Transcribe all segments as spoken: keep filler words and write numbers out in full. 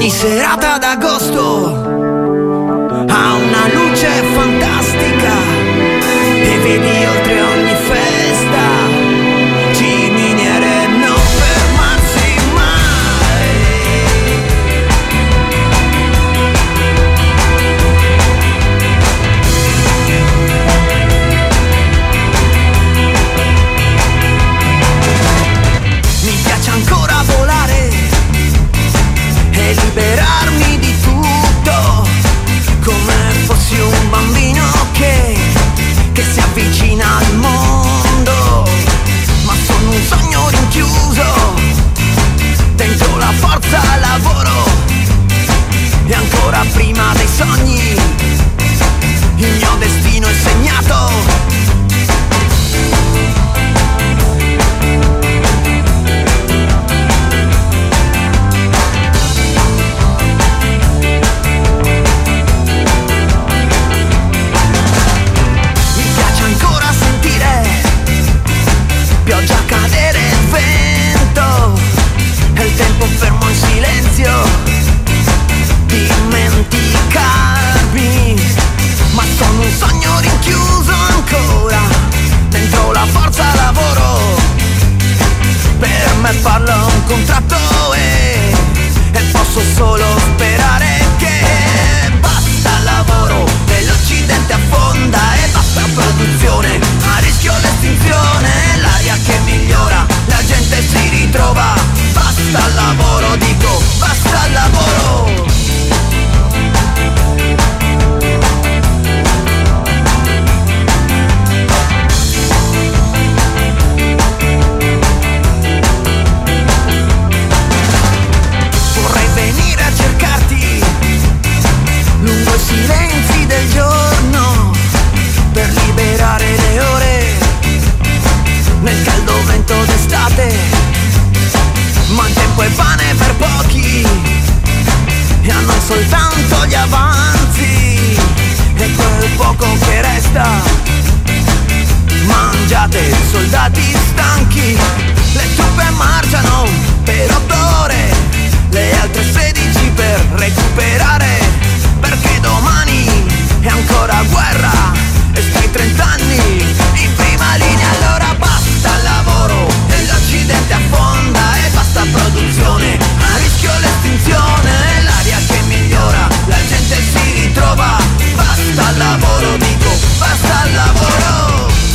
Ogni serata d'agosto ha una luce fantastica e vedi oltre ogni festa ciminiere non fermarsi mai. Mi piace ancora volare e liberarmi di tutto, come fossi un bambino che, che si avvicina al mondo. Ma sono un sogno rinchiuso dentro la forza lavoro, e ancora prima dei sogni il mio destino è segnato. Pioggia, cadere, il vento e il tempo fermo in silenzio, dimenticarmi. Ma sono un sogno rinchiuso ancora dentro la forza lavoro. Per me parla un contratto e, e posso solo sperare che basta lavoro e l'Occidente affonda e basta produzione, a rischio l'estinzione, l'aria che migliora, la gente si ritrova. Basta il lavoro, dico, basta il lavoro. Vorrei venire a cercarti lungo i silenzi del giorno per liberare le ore nel caldo vento d'estate. Ma il tempo è pane per pochi e a noi soltanto gli avanzi e quel poco che resta. Mangiate soldati stanchi, le truppe marciano per otto ore, le altre sedici per recuperare, perché domani è ancora guerra e stai trent'anni in prima linea. Allora basta il lavoro e l'Occidente affonda e basta produzione, a rischio l'estinzione, l'aria che migliora, la gente si ritrova. Basta il lavoro, dico, basta il lavoro.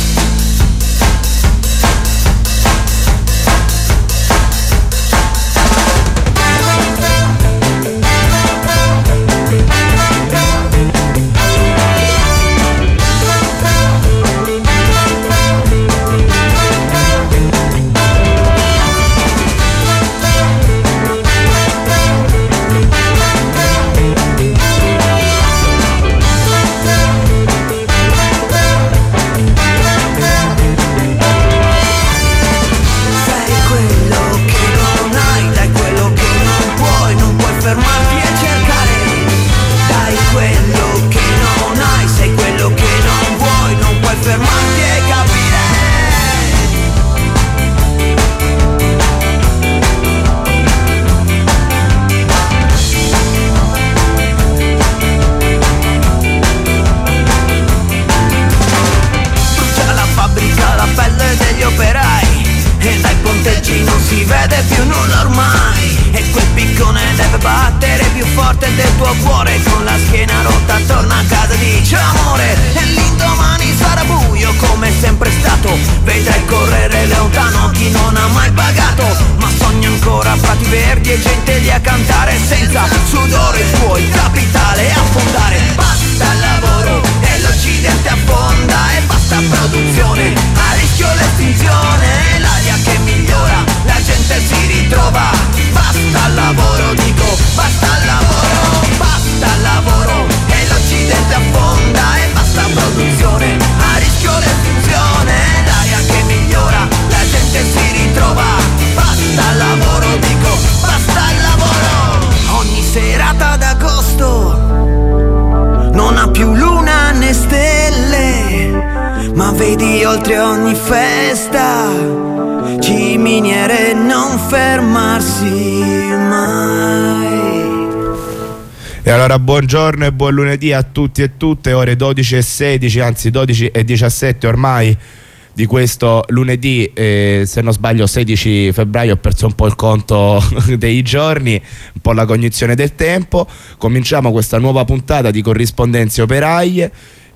Non si vede più nulla ormai e quel piccone deve battere più forte del tuo cuore. Con la schiena rotta torna a casa, dice amore, e l'indomani sarà buio come sempre stato. Vedrai correre lontano chi non ha mai pagato, ma sogna ancora prati verdi e gente lì a cantare senza sudore il suo il capitale affondare. Basta il lavoro e l'Occidente affonda e basta produzione, a rischio l'estinzione, l'aria che migliora, la gente si ritrova. Basta il lavoro, dico, basta il lavoro. Basta il lavoro e l'Occidente affonda e basta produzione, a rischio l'estinzione, l'aria che migliora, la gente si ritrova. Basta il lavoro, dico, basta il lavoro. Ogni serata d'agosto non ha più luna né stelle, ma vedi oltre ogni festa ciminiere non fermarsi mai. E allora buongiorno e buon lunedì a tutti e tutte, ore dodici e sedici, anzi dodici e diciassette ormai di questo lunedì, eh, se non sbaglio sedici febbraio, ho perso un po' il conto dei giorni, un po' la cognizione del tempo. Cominciamo questa nuova puntata di Corrispondenze Operaie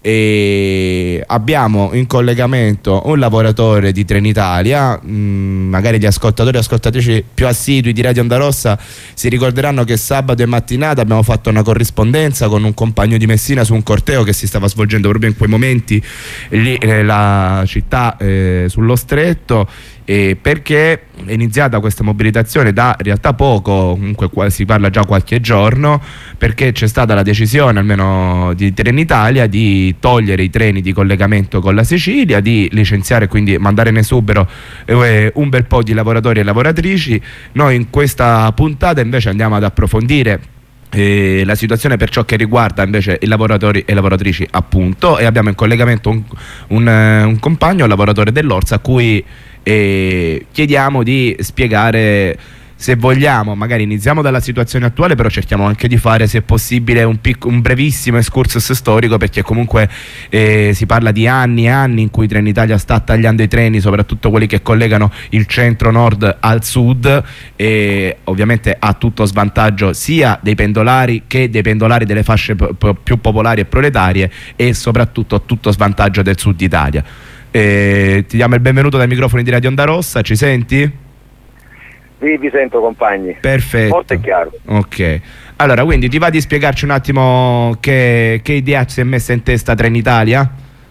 e abbiamo in collegamento un lavoratore di Trenitalia. mh, magari gli ascoltatori e ascoltatrici più assidui di Radio Onda Rossa si ricorderanno che sabato e mattinata abbiamo fatto una corrispondenza con un compagno di Messina su un corteo che si stava svolgendo proprio in quei momenti lì nella città, eh, sullo stretto, eh, perché è iniziata questa mobilitazione da in realtà poco, comunque si parla già qualche giorno, perché c'è stata la decisione almeno di Trenitalia di togliere i treni di collegamento con la Sicilia, di licenziare, quindi mandare in esubero eh, un bel po' di lavoratori e lavoratrici. Noi in questa puntata invece andiamo ad approfondire eh, la situazione per ciò che riguarda invece i lavoratori e lavoratrici, appunto, e abbiamo in collegamento un, un, un compagno, un lavoratore dell'Orsa, a cui e chiediamo di spiegare, se vogliamo, magari iniziamo dalla situazione attuale, però cerchiamo anche di fare, se possibile, un, un brevissimo excursus storico, perché comunque eh, si parla di anni e anni in cui Trenitalia sta tagliando i treni, soprattutto quelli che collegano il centro-nord al sud, e ovviamente a tutto svantaggio sia dei pendolari che dei pendolari delle fasce più popolari e proletarie, e soprattutto a tutto svantaggio del sud Italia. Eh, ti diamo il benvenuto dai microfoni di Radio Onda Rossa, ci senti? Sì, vi sento, compagni. Perfetto. Molto è chiaro. Ok. Allora, quindi ti va di spiegarci un attimo che, che idea si è messa in testa Trenitalia?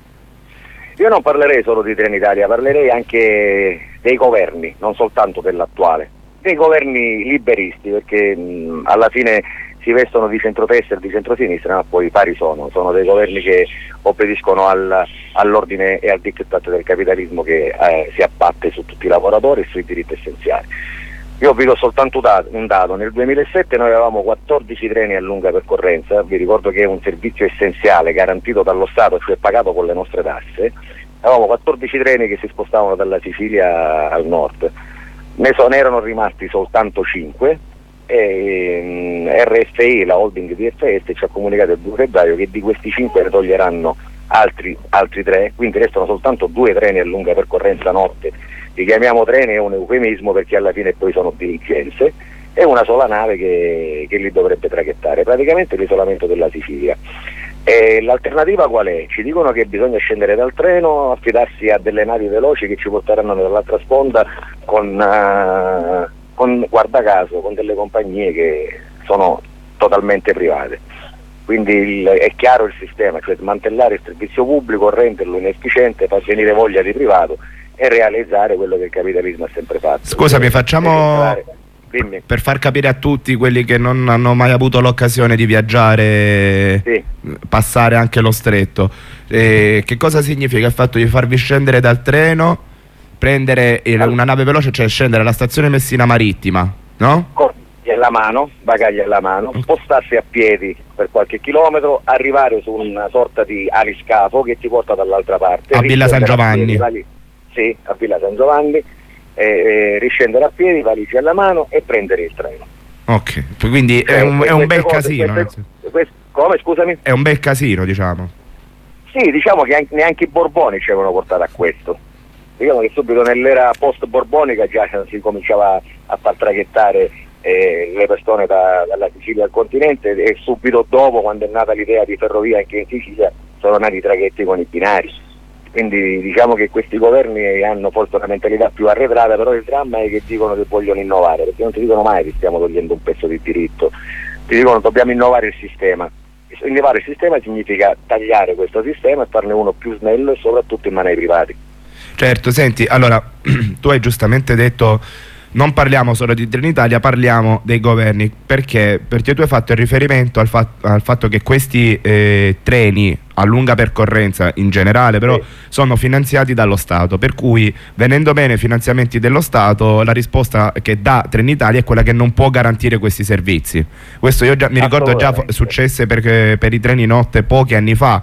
Io non parlerei solo di Trenitalia, parlerei anche dei governi, non soltanto dell'attuale, dei governi liberisti, perché mh, alla fine si vestono di centrodestra e di centrosinistra, ma poi pari sono, sono dei governi che obbediscono al, all'ordine e al diktat del capitalismo che eh, si abbatte su tutti i lavoratori e sui diritti essenziali. Io vi do soltanto un dato: nel duemilasette noi avevamo quattordici treni a lunga percorrenza, vi ricordo che è un servizio essenziale garantito dallo Stato, cioè pagato con le nostre tasse. Avevamo quattordici treni che si spostavano dalla Sicilia al nord, ne, sono, ne erano rimasti soltanto cinque, e um, R F I, la holding di R F S, ci ha comunicato il due febbraio che di questi cinque ne toglieranno altri, altri tre, quindi restano soltanto due treni a lunga percorrenza notte. Li chiamiamo treni, è un eufemismo perché alla fine poi sono diligenze, e una sola nave che, che li dovrebbe traghettare, praticamente l'isolamento della Sicilia. E l'alternativa qual è? Ci dicono che bisogna scendere dal treno, affidarsi a delle navi veloci che ci porteranno dall'altra sponda con... Uh, con, guarda caso, con delle compagnie che sono totalmente private. Quindi il, è chiaro il sistema, cioè smantellare il servizio pubblico, renderlo inefficiente, far venire voglia di privato e realizzare quello che il capitalismo ha sempre fatto. Scusami, facciamo per far capire a tutti quelli che non hanno mai avuto l'occasione di viaggiare, sì, passare anche lo stretto, eh, che cosa significa il fatto di farvi scendere dal treno, prendere una nave veloce, cioè scendere alla stazione Messina Marittima, no? Bagagli alla mano, bagagli alla mano, spostarsi a piedi per qualche chilometro, arrivare su una sorta di aliscafo che ti porta dall'altra parte. A Villa San Giovanni. A piedi, sì, a Villa San Giovanni, e, e riscendere a piedi, valigie alla mano e prendere il treno. Ok, quindi è un, è un bel cose, casino. Queste, queste, come, scusami? È un bel casino, diciamo. Sì, diciamo che anche, neanche i Borboni ci avevano portato a questo. Diciamo che subito nell'era post-borbonica già si cominciava a far traghettare eh, le persone da, dalla Sicilia al continente, e subito dopo, quando è nata l'idea di ferrovia anche in Sicilia, sono nati i traghetti con i binari. Quindi diciamo che questi governi hanno forse una mentalità più arretrata, però il dramma è che dicono che vogliono innovare, perché non ti dicono mai che stiamo togliendo un pezzo di diritto, ti dicono dobbiamo innovare il sistema. Innovare il sistema significa tagliare questo sistema e farne uno più snello e soprattutto in mano ai privati. Certo, senti, allora tu hai giustamente detto non parliamo solo di Trenitalia, parliamo dei governi. Perché? Perché tu hai fatto il riferimento al, fat al fatto che questi eh, treni a lunga percorrenza in generale però sì, sono finanziati dallo Stato, per cui venendo bene i finanziamenti dello Stato, la risposta che dà Trenitalia è quella che non può garantire questi servizi. Questo io già, mi ricordo già successe per, per i treni notte pochi anni fa.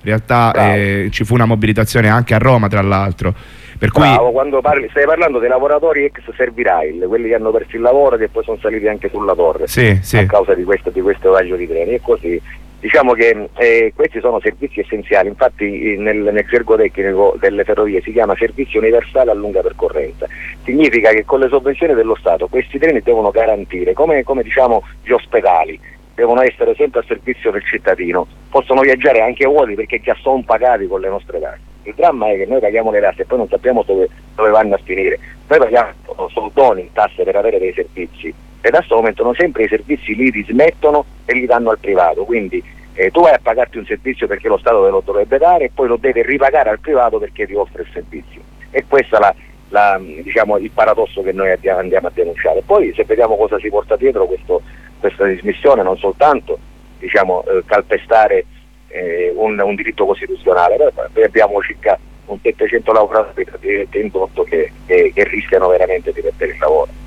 realtà eh, ci fu una mobilitazione anche a Roma, tra l'altro. Per cui... Bravo, quando parli, stai parlando dei lavoratori ex Servirail, quelli che hanno perso il lavoro e che poi sono saliti anche sulla torre, sì, sì, a causa di questo, di questo taglio di treni, e così. Diciamo che eh, questi sono servizi essenziali, infatti nel, nel gergo tecnico delle ferrovie si chiama servizio universale a lunga percorrenza. Significa che con le sovvenzioni dello Stato questi treni devono garantire, come, come diciamo gli ospedali, devono essere sempre a servizio del cittadino, possono viaggiare anche vuoti perché già sono pagati con le nostre tasse. Il dramma è che noi paghiamo le tasse e poi non sappiamo dove, dove vanno a finire. Noi paghiamo soldoni in tasse per avere dei servizi, e da questo aumentano sempre i servizi, li dismettono e li danno al privato, quindi eh, tu vai a pagarti un servizio perché lo Stato te lo dovrebbe dare e poi lo deve ripagare al privato perché ti offre il servizio, e questo è la, la, diciamo, il paradosso che noi andiamo, andiamo a denunciare. Poi se vediamo cosa si porta dietro questo, questa dismissione, non soltanto diciamo, eh, calpestare eh, un, un diritto costituzionale, noi abbiamo circa un settecento lavoratori di indotto che, che, che rischiano veramente di perdere il lavoro.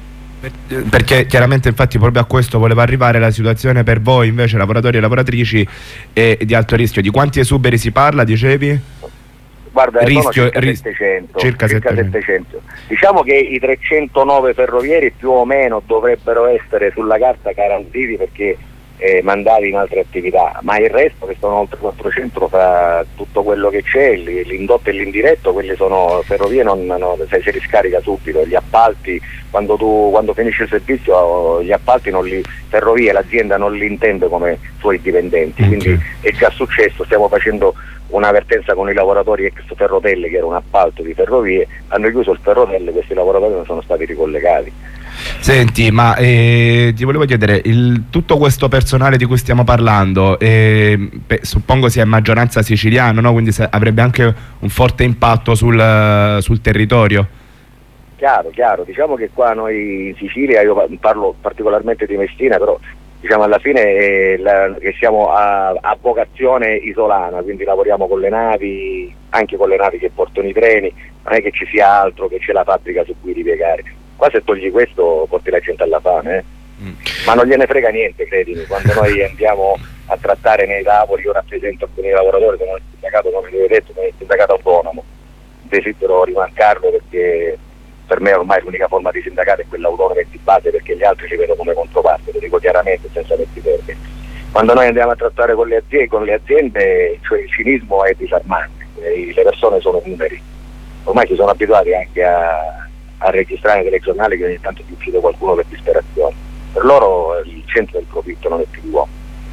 Perché chiaramente infatti proprio a questo voleva arrivare. La situazione per voi invece lavoratori e lavoratrici è di alto rischio. Di quanti esuberi si parla, dicevi? Guarda, rischio, sono circa, ris settecento, circa, circa settecento. settecento. Diciamo che i trecentonove ferrovieri più o meno dovrebbero essere sulla carta garantiti perché eh, mandati in altre attività, ma il resto, che sono oltre quattrocento, fra tutto quello che c'è, l'indotto e l'indiretto, quelli sono ferrovie, non, non, si riscarica subito. Gli appalti, quando tu quando finisce il servizio, gli appalti non li, ferrovie, l'azienda non li intende come suoi dipendenti, okay. Quindi è già successo, stiamo facendo un'avvertenza con i lavoratori ex Ferrotelle, che era un appalto di ferrovie, hanno chiuso il Ferrotelle, questi lavoratori non sono stati ricollegati. Senti, ma eh, ti volevo chiedere, il, tutto questo personale di cui stiamo parlando, eh, beh, suppongo sia in maggioranza siciliano, no? Quindi se, avrebbe anche un forte impatto sul, sul territorio. Chiaro, chiaro, diciamo che qua noi in Sicilia, io parlo particolarmente di Messina, però diciamo alla fine eh, la, che siamo a, a vocazione isolana, quindi lavoriamo con le navi, anche con le navi che portano i treni, non è che ci sia altro, che c'è la fabbrica su cui ripiegare. Qua se togli questo porti la gente alla fame, eh? mm. Ma non gliene frega niente, credimi, quando noi andiamo a trattare nei tavoli, io rappresento alcuni lavoratori, sono il sindacato, come vi ho detto, sono il sindacato autonomo, desidero rimarcarlo perché per me ormai l'unica forma di sindacato è quella autonoma e di base, perché gli altri li vedo come controparte, lo dico chiaramente senza metti termini. Quando noi andiamo a trattare con le aziende, con le aziende cioè il cinismo è disarmante, le persone sono numeri, ormai si sono abituati anche a, a registrare nei telegiornali che ogni tanto ti uccide qualcuno per disperazione. Per loro il centro del profitto non è più l'uomo.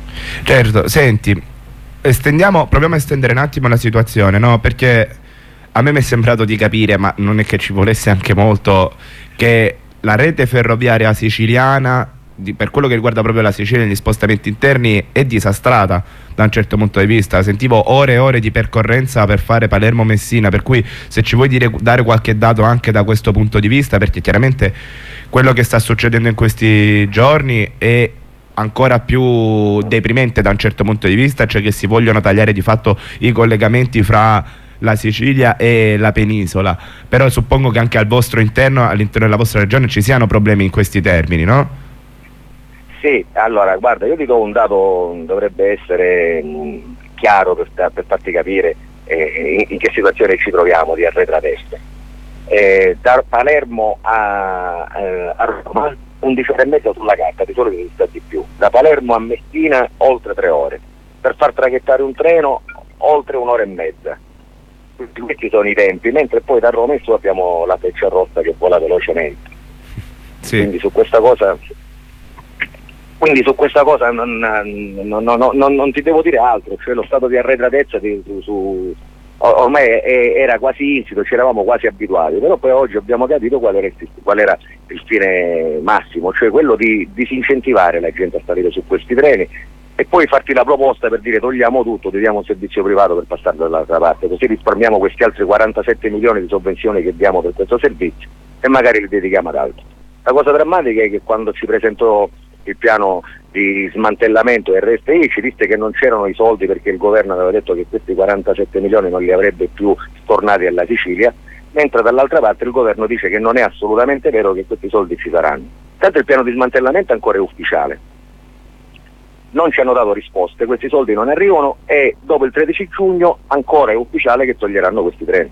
Certo, senti, estendiamo, proviamo a estendere un attimo la situazione, no? Perché a me mi è sembrato di capire, ma non è che ci volesse anche molto, che la rete ferroviaria siciliana, di, per quello che riguarda proprio la Sicilia e gli spostamenti interni, è disastrata da un certo punto di vista. Sentivo ore e ore di percorrenza per fare Palermo-Messina, per cui se ci vuoi dire, dare qualche dato anche da questo punto di vista, perché chiaramente quello che sta succedendo in questi giorni è ancora più deprimente da un certo punto di vista, cioè che si vogliono tagliare di fatto i collegamenti fra la Sicilia e la penisola, però suppongo che anche al vostro interno, all'interno della vostra regione, ci siano problemi in questi termini, no? Sì, allora guarda, io ti do un dato, dovrebbe essere mh, chiaro per, per farti capire eh, in, in che situazione ci troviamo di arretratezza. Eh, da Palermo a, eh, a Roma undici ore e mezza sulla carta, di solito si sta di più. Da Palermo a Messina oltre tre ore. Per far traghettare un treno oltre un'ora e mezza. Questi sono i tempi, mentre poi da Roma in su abbiamo la freccia rossa che vola velocemente. Sì. Quindi su questa cosa quindi su questa cosa non, non, non, non, non ti devo dire altro, cioè lo stato di arretratezza di, su, su, ormai è, era quasi insito, ci eravamo quasi abituati, però poi oggi abbiamo capito qual era il, qual era il fine massimo, cioè quello di disincentivare la gente a salire su questi treni e poi farti la proposta per dire togliamo tutto, diamo un servizio privato per passare dall'altra parte, così risparmiamo questi altri quarantasette milioni di sovvenzioni che diamo per questo servizio e magari li dedichiamo ad altro. La cosa drammatica è che quando ci presentò il piano di smantellamento del R S I ci disse che non c'erano i soldi perché il governo aveva detto che questi quarantasette milioni non li avrebbe più tornati alla Sicilia, mentre dall'altra parte il governo dice che non è assolutamente vero che questi soldi ci saranno. Tanto il piano di smantellamento ancora è ufficiale. non ci hanno dato risposte, questi soldi non arrivano e dopo il tredici giugno ancora è ufficiale che toglieranno questi treni.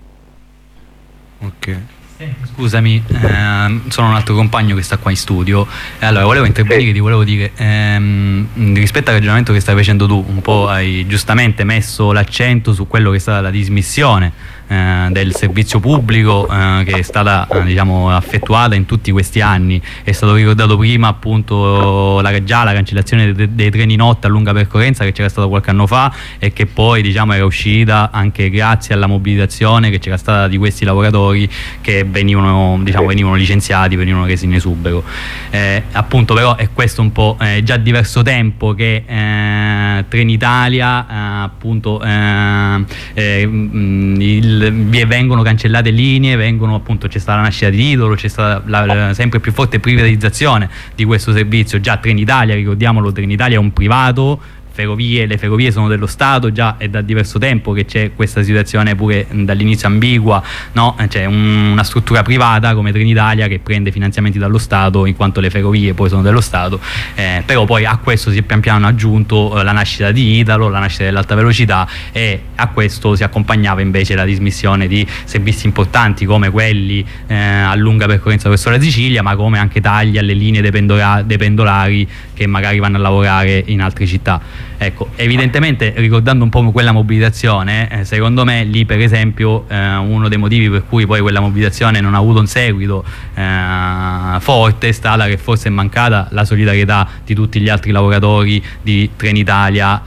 Ok. Scusami, ehm, sono un altro compagno che sta qua in studio e allora volevo intervenire, sì. Ti volevo dire ehm, rispetto al ragionamento che stai facendo tu, un po' hai giustamente messo l'accento su quello che è stata la dismissione eh, del servizio pubblico eh, che è stata eh, diciamo effettuata in tutti questi anni. È stato ricordato prima appunto la, già la cancellazione dei, dei treni notte a lunga percorrenza che c'era stata qualche anno fa e che poi diciamo era uscita anche grazie alla mobilitazione che c'era stata di questi lavoratori che venivano, diciamo, venivano licenziati, venivano resi in esubero. Eh, appunto però è questo un po' eh, già diverso tempo che eh, Trenitalia eh, appunto eh, eh, il, vengono cancellate linee, vengono appunto c'è stata la nascita di Titolo, c'è stata la, la sempre più forte privatizzazione di questo servizio. Già Trenitalia, ricordiamolo, Trenitalia è un privato, ferrovie, le ferrovie sono dello Stato, già è da diverso tempo che c'è questa situazione pure dall'inizio ambigua, no? C'è un, una struttura privata come Trenitalia che prende finanziamenti dallo Stato in quanto le ferrovie poi sono dello Stato, eh, però poi a questo si è pian piano aggiunto eh, la nascita di Italo, la nascita dell'alta velocità e a questo si accompagnava invece la dismissione di servizi importanti come quelli eh, a lunga percorrenza verso la Sicilia, ma come anche tagli alle linee dei, pendola, dei pendolari che magari vanno a lavorare in altre città. Ecco, evidentemente ricordando un po' quella mobilitazione, eh, secondo me lì per esempio eh, uno dei motivi per cui poi quella mobilitazione non ha avuto un seguito eh, forte è stata che forse è mancata la solidarietà di tutti gli altri lavoratori di Trenitalia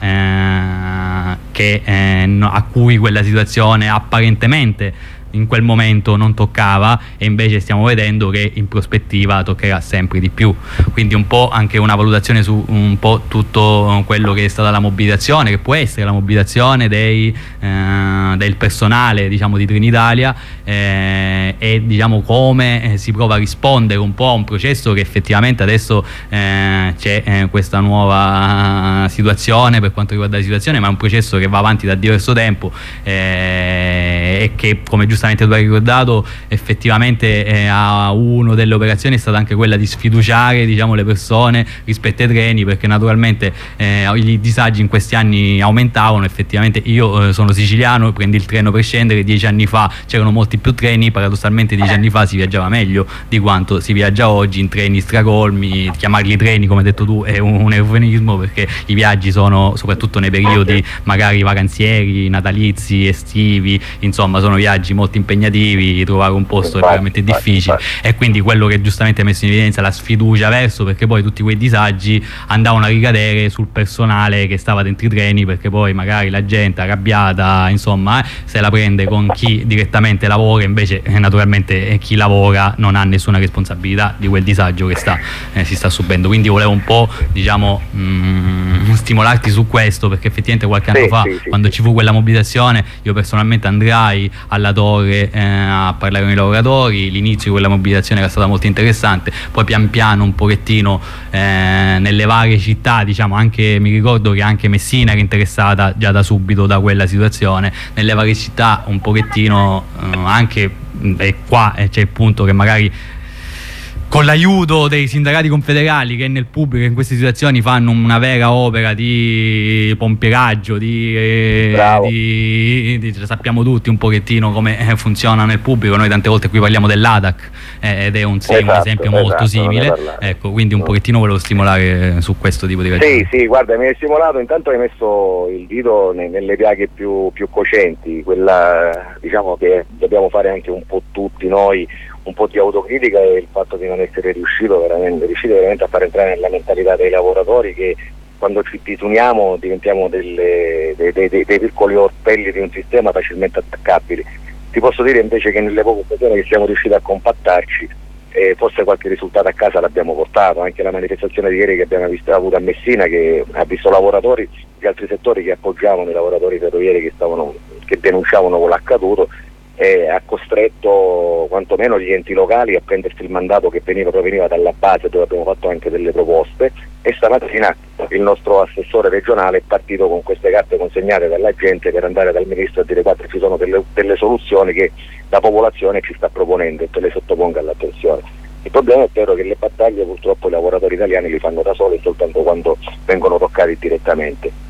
eh, che, eh, no, a cui quella situazione apparentemente in quel momento non toccava e invece stiamo vedendo che in prospettiva toccherà sempre di più. Quindi un po' anche una valutazione su un po' tutto quello che è stata la mobilitazione, che può essere la mobilitazione dei, eh, del personale diciamo di Trenitalia eh, e diciamo come eh, si prova a rispondere un po' a un processo che effettivamente adesso eh, c'è eh, questa nuova situazione per quanto riguarda la situazione, ma è un processo che va avanti da diverso tempo eh, e che come giustamente tu hai ricordato effettivamente eh, a uno delle operazioni è stata anche quella di sfiduciare diciamo le persone rispetto ai treni, perché naturalmente eh, i disagi in questi anni aumentavano. Effettivamente io eh, sono siciliano, prendi il treno per scendere, dieci anni fa c'erano molti più treni, paradossalmente dieci anni fa si viaggiava meglio di quanto si viaggia oggi in treni stracolmi. Chiamarli treni come hai detto tu è un, un eufemismo perché i viaggi sono soprattutto nei periodi magari vacanzieri, natalizi, estivi, insomma sono viaggi molto impegnativi, trovare un posto è veramente difficile e quindi quello che giustamente ha messo in evidenza la sfiducia verso, perché poi tutti quei disagi andavano a ricadere sul personale che stava dentro i treni, perché poi magari la gente arrabbiata insomma eh, se la prende con chi direttamente lavora, invece eh, naturalmente eh, chi lavora non ha nessuna responsabilità di quel disagio che sta, eh, si sta subendo. Quindi volevo un po' diciamo mh, stimolarti su questo, perché effettivamente qualche anno sì, fa sì, sì, quando sì. ci fu quella mobilitazione io personalmente andrai alla Torre Eh, a parlare con i lavoratori. L'inizio di quella mobilitazione era stata molto interessante, poi pian piano un pochettino eh, nelle varie città diciamo anche mi ricordo che anche Messina era interessata già da subito da quella situazione, nelle varie città un pochettino eh, anche e qua eh, c'è il punto che magari con l'aiuto dei sindacati confederali che nel pubblico in queste situazioni fanno una vera opera di pompieraggio, di, eh, di, di sappiamo tutti un pochettino come eh, funziona nel pubblico. Noi tante volte qui parliamo dell'A D A C eh, ed è un, sì, esatto, un esempio esatto, molto simile, ecco, quindi un pochettino volevo stimolare su questo tipo di ragioni. Sì, sì, guarda, mi hai stimolato, intanto hai messo il dito ne, nelle piaghe più, più cocenti, quella diciamo che dobbiamo fare anche un po' tutti noi, un po' di autocritica e il fatto di non essere riuscito veramente, riuscito veramente a far entrare nella mentalità dei lavoratori che quando ci disuniamo diventiamo delle, dei, dei, dei, dei piccoli orpelli di un sistema facilmente attaccabili. Ti posso dire invece che nelle poche occasioni che siamo riusciti a compattarci eh, forse qualche risultato a casa l'abbiamo portato, anche la manifestazione di ieri che abbiamo visto, avuto a Messina che ha visto lavoratori di altri settori che appoggiavano i lavoratori ferrovieri che, stavano, che denunciavano quello accaduto e ha costretto quantomeno gli enti locali a prendersi il mandato che veniva, proveniva dalla base dove abbiamo fatto anche delle proposte e stamattina il nostro assessore regionale è partito con queste carte consegnate dalla gente per andare dal ministro a dire guarda ci sono delle, delle soluzioni che la popolazione ci sta proponendo e te le sottoponga all'attenzione. Il problema è vero che le battaglie purtroppo i lavoratori italiani li fanno da soli soltanto quando vengono toccati direttamente.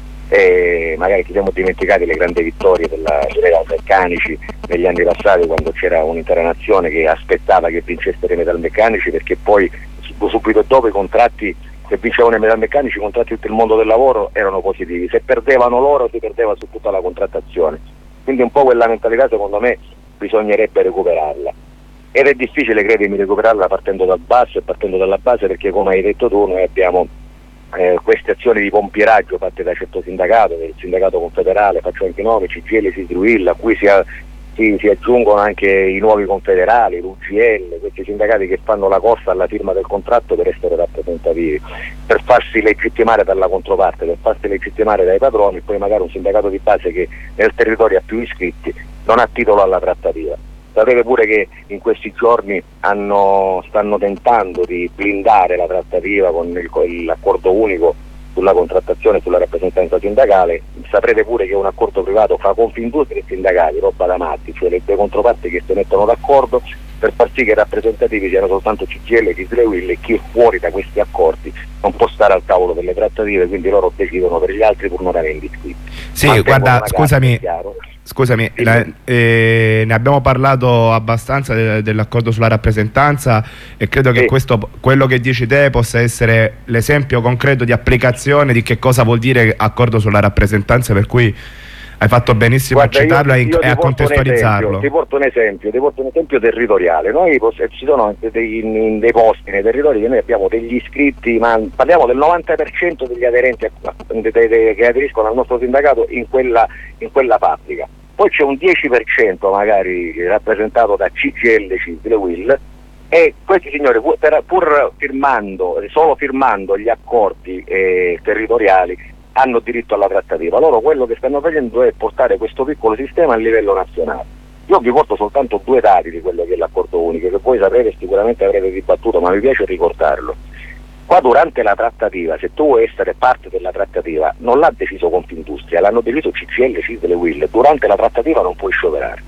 E magari ci siamo dimenticati le grandi vittorie della dei metalmeccanici negli anni passati, quando c'era un'intera nazione che aspettava che vincessero i metalmeccanici, perché poi subito dopo i contratti, se vincevano i metalmeccanici, i contratti di tutto il mondo del lavoro erano positivi, se perdevano loro si perdeva su tutta la contrattazione. Quindi un po' quella mentalità secondo me bisognerebbe recuperarla, ed è difficile, credimi, recuperarla partendo dal basso e partendo dalla base, perché come hai detto tu noi abbiamo Eh, queste azioni di pompieraggio fatte da certo sindacato, del sindacato confederale, faccio anche nome, C G I L, Sidruil, a cui si, a, si, si aggiungono anche i nuovi confederali, l'U G L, questi sindacati che fanno la corsa alla firma del contratto per essere rappresentativi, per farsi legittimare dalla controparte, per farsi legittimare dai padroni, poi magari un sindacato di base che nel territorio ha più iscritti non ha titolo alla trattativa. Sapete pure che in questi giorni hanno, stanno tentando di blindare la trattativa con il, con l'accordo unico sulla contrattazione e sulla rappresentanza sindacale. Saprete pure che è un accordo privato fra Confindustria e sindacati, roba da matti, cioè le due controparti che si mettono d'accordo per far sì che i rappresentativi siano soltanto C G I L, Tislewill, e chi è fuori da questi accordi non può stare al tavolo delle trattative, quindi loro decidono per gli altri pur non avendo iscritti. Sì, guarda, scusami, scusami, sì, la, eh, ne abbiamo parlato abbastanza de, dell'accordo sulla rappresentanza, e credo che sì. questo, quello che dici te, possa essere l'esempio concreto di applicazione di che cosa vuol dire accordo sulla rappresentanza, per cui hai fatto benissimo Guarda, a citarlo io, io e a contestualizzarlo. Ti porto un esempio, ti porto un esempio territoriale. Noi ci sono anche dei, dei posti nei territori che noi abbiamo degli iscritti, ma parliamo del novanta per cento degli aderenti a, de, de, de, che aderiscono al nostro sindacato in quella, in quella fabbrica. Poi c'è un dieci per cento magari rappresentato da C G I L, Tislewill, e questi signori pur, pur firmando, solo firmando gli accordi eh, territoriali, hanno diritto alla trattativa. Loro quello che stanno facendo è portare questo piccolo sistema a livello nazionale. Io vi porto soltanto due dati di quello che è l'accordo unico, che voi saprete, sicuramente avrete dibattuto, ma mi piace ricordarlo. Qua durante la trattativa, se tu vuoi essere parte della trattativa, non l'ha deciso Confindustria, l'hanno deciso C G I L, Tislewill. Durante la trattativa non puoi scioperare.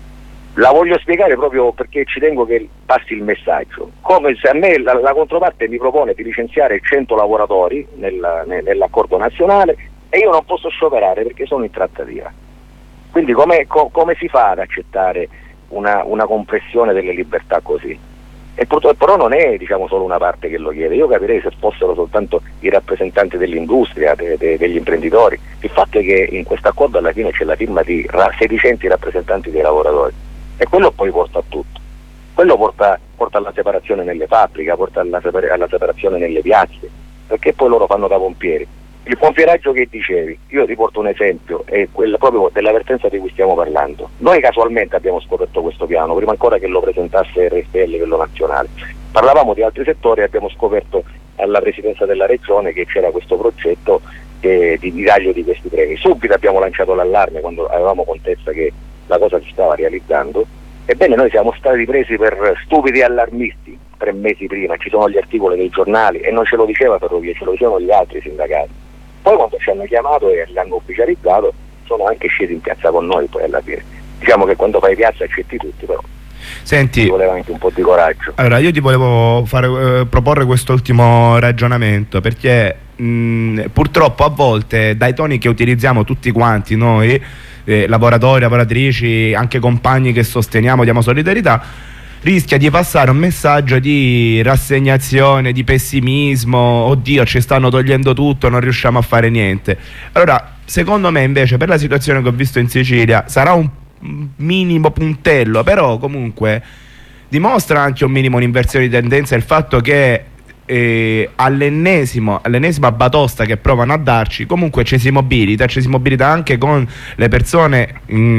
La voglio spiegare proprio perché ci tengo che passi il messaggio. Come se a me la, la controparte mi propone di licenziare cento lavoratori nella, ne, nell'accordo nazionale e io non posso scioperare perché sono in trattativa. Quindi come co, come si fa ad accettare una, una compressione delle libertà così? E purtroppo però non è, diciamo, solo una parte che lo chiede. Io capirei se fossero soltanto i rappresentanti dell'industria, de, de, degli imprenditori. Il fatto è che in questo accordo alla fine c'è la firma di sedicenti rappresentanti dei lavoratori. E quello poi porta a tutto. Quello porta, porta alla separazione nelle fabbriche, porta alla, separ- alla separazione nelle piazze, perché poi loro fanno da pompieri. Il pompieraggio che dicevi, io ti porto un esempio, è quello proprio dell'avvertenza di cui stiamo parlando. Noi casualmente abbiamo scoperto questo piano, prima ancora che lo presentasse R S P a livello nazionale. Parlavamo di altri settori e abbiamo scoperto alla presidenza della regione che c'era questo progetto eh, di, di taglio di questi premi. Subito abbiamo lanciato l'allarme quando avevamo contezza che la cosa si stava realizzando. Ebbene, noi siamo stati presi per stupidi allarmisti tre mesi prima, ci sono gli articoli dei giornali e non ce lo diceva Ferrovie, ce lo dicevano gli altri sindacati. Poi quando ci hanno chiamato e l'hanno ufficializzato sono anche scesi in piazza con noi poi alla fine. Diciamo che quando fai piazza accetti tutti, però Senti, ci voleva anche un po' di coraggio. Allora io ti volevo fare, eh, proporre quest'ultimo ragionamento, perché mh, purtroppo a volte dai toni che utilizziamo tutti quanti noi, Eh, lavoratori, lavoratrici, anche compagni che sosteniamo, diamo solidarietà, rischia di passare un messaggio di rassegnazione, di pessimismo, oddio ci stanno togliendo tutto, non riusciamo a fare niente. Allora secondo me invece, per la situazione che ho visto in Sicilia, sarà un minimo puntello, però comunque dimostra anche un minimo un'inversione di tendenza il fatto che Eh, all'ennesimo, all'ennesima batosta che provano a darci, comunque ci si mobilita, ci si mobilita anche con le persone,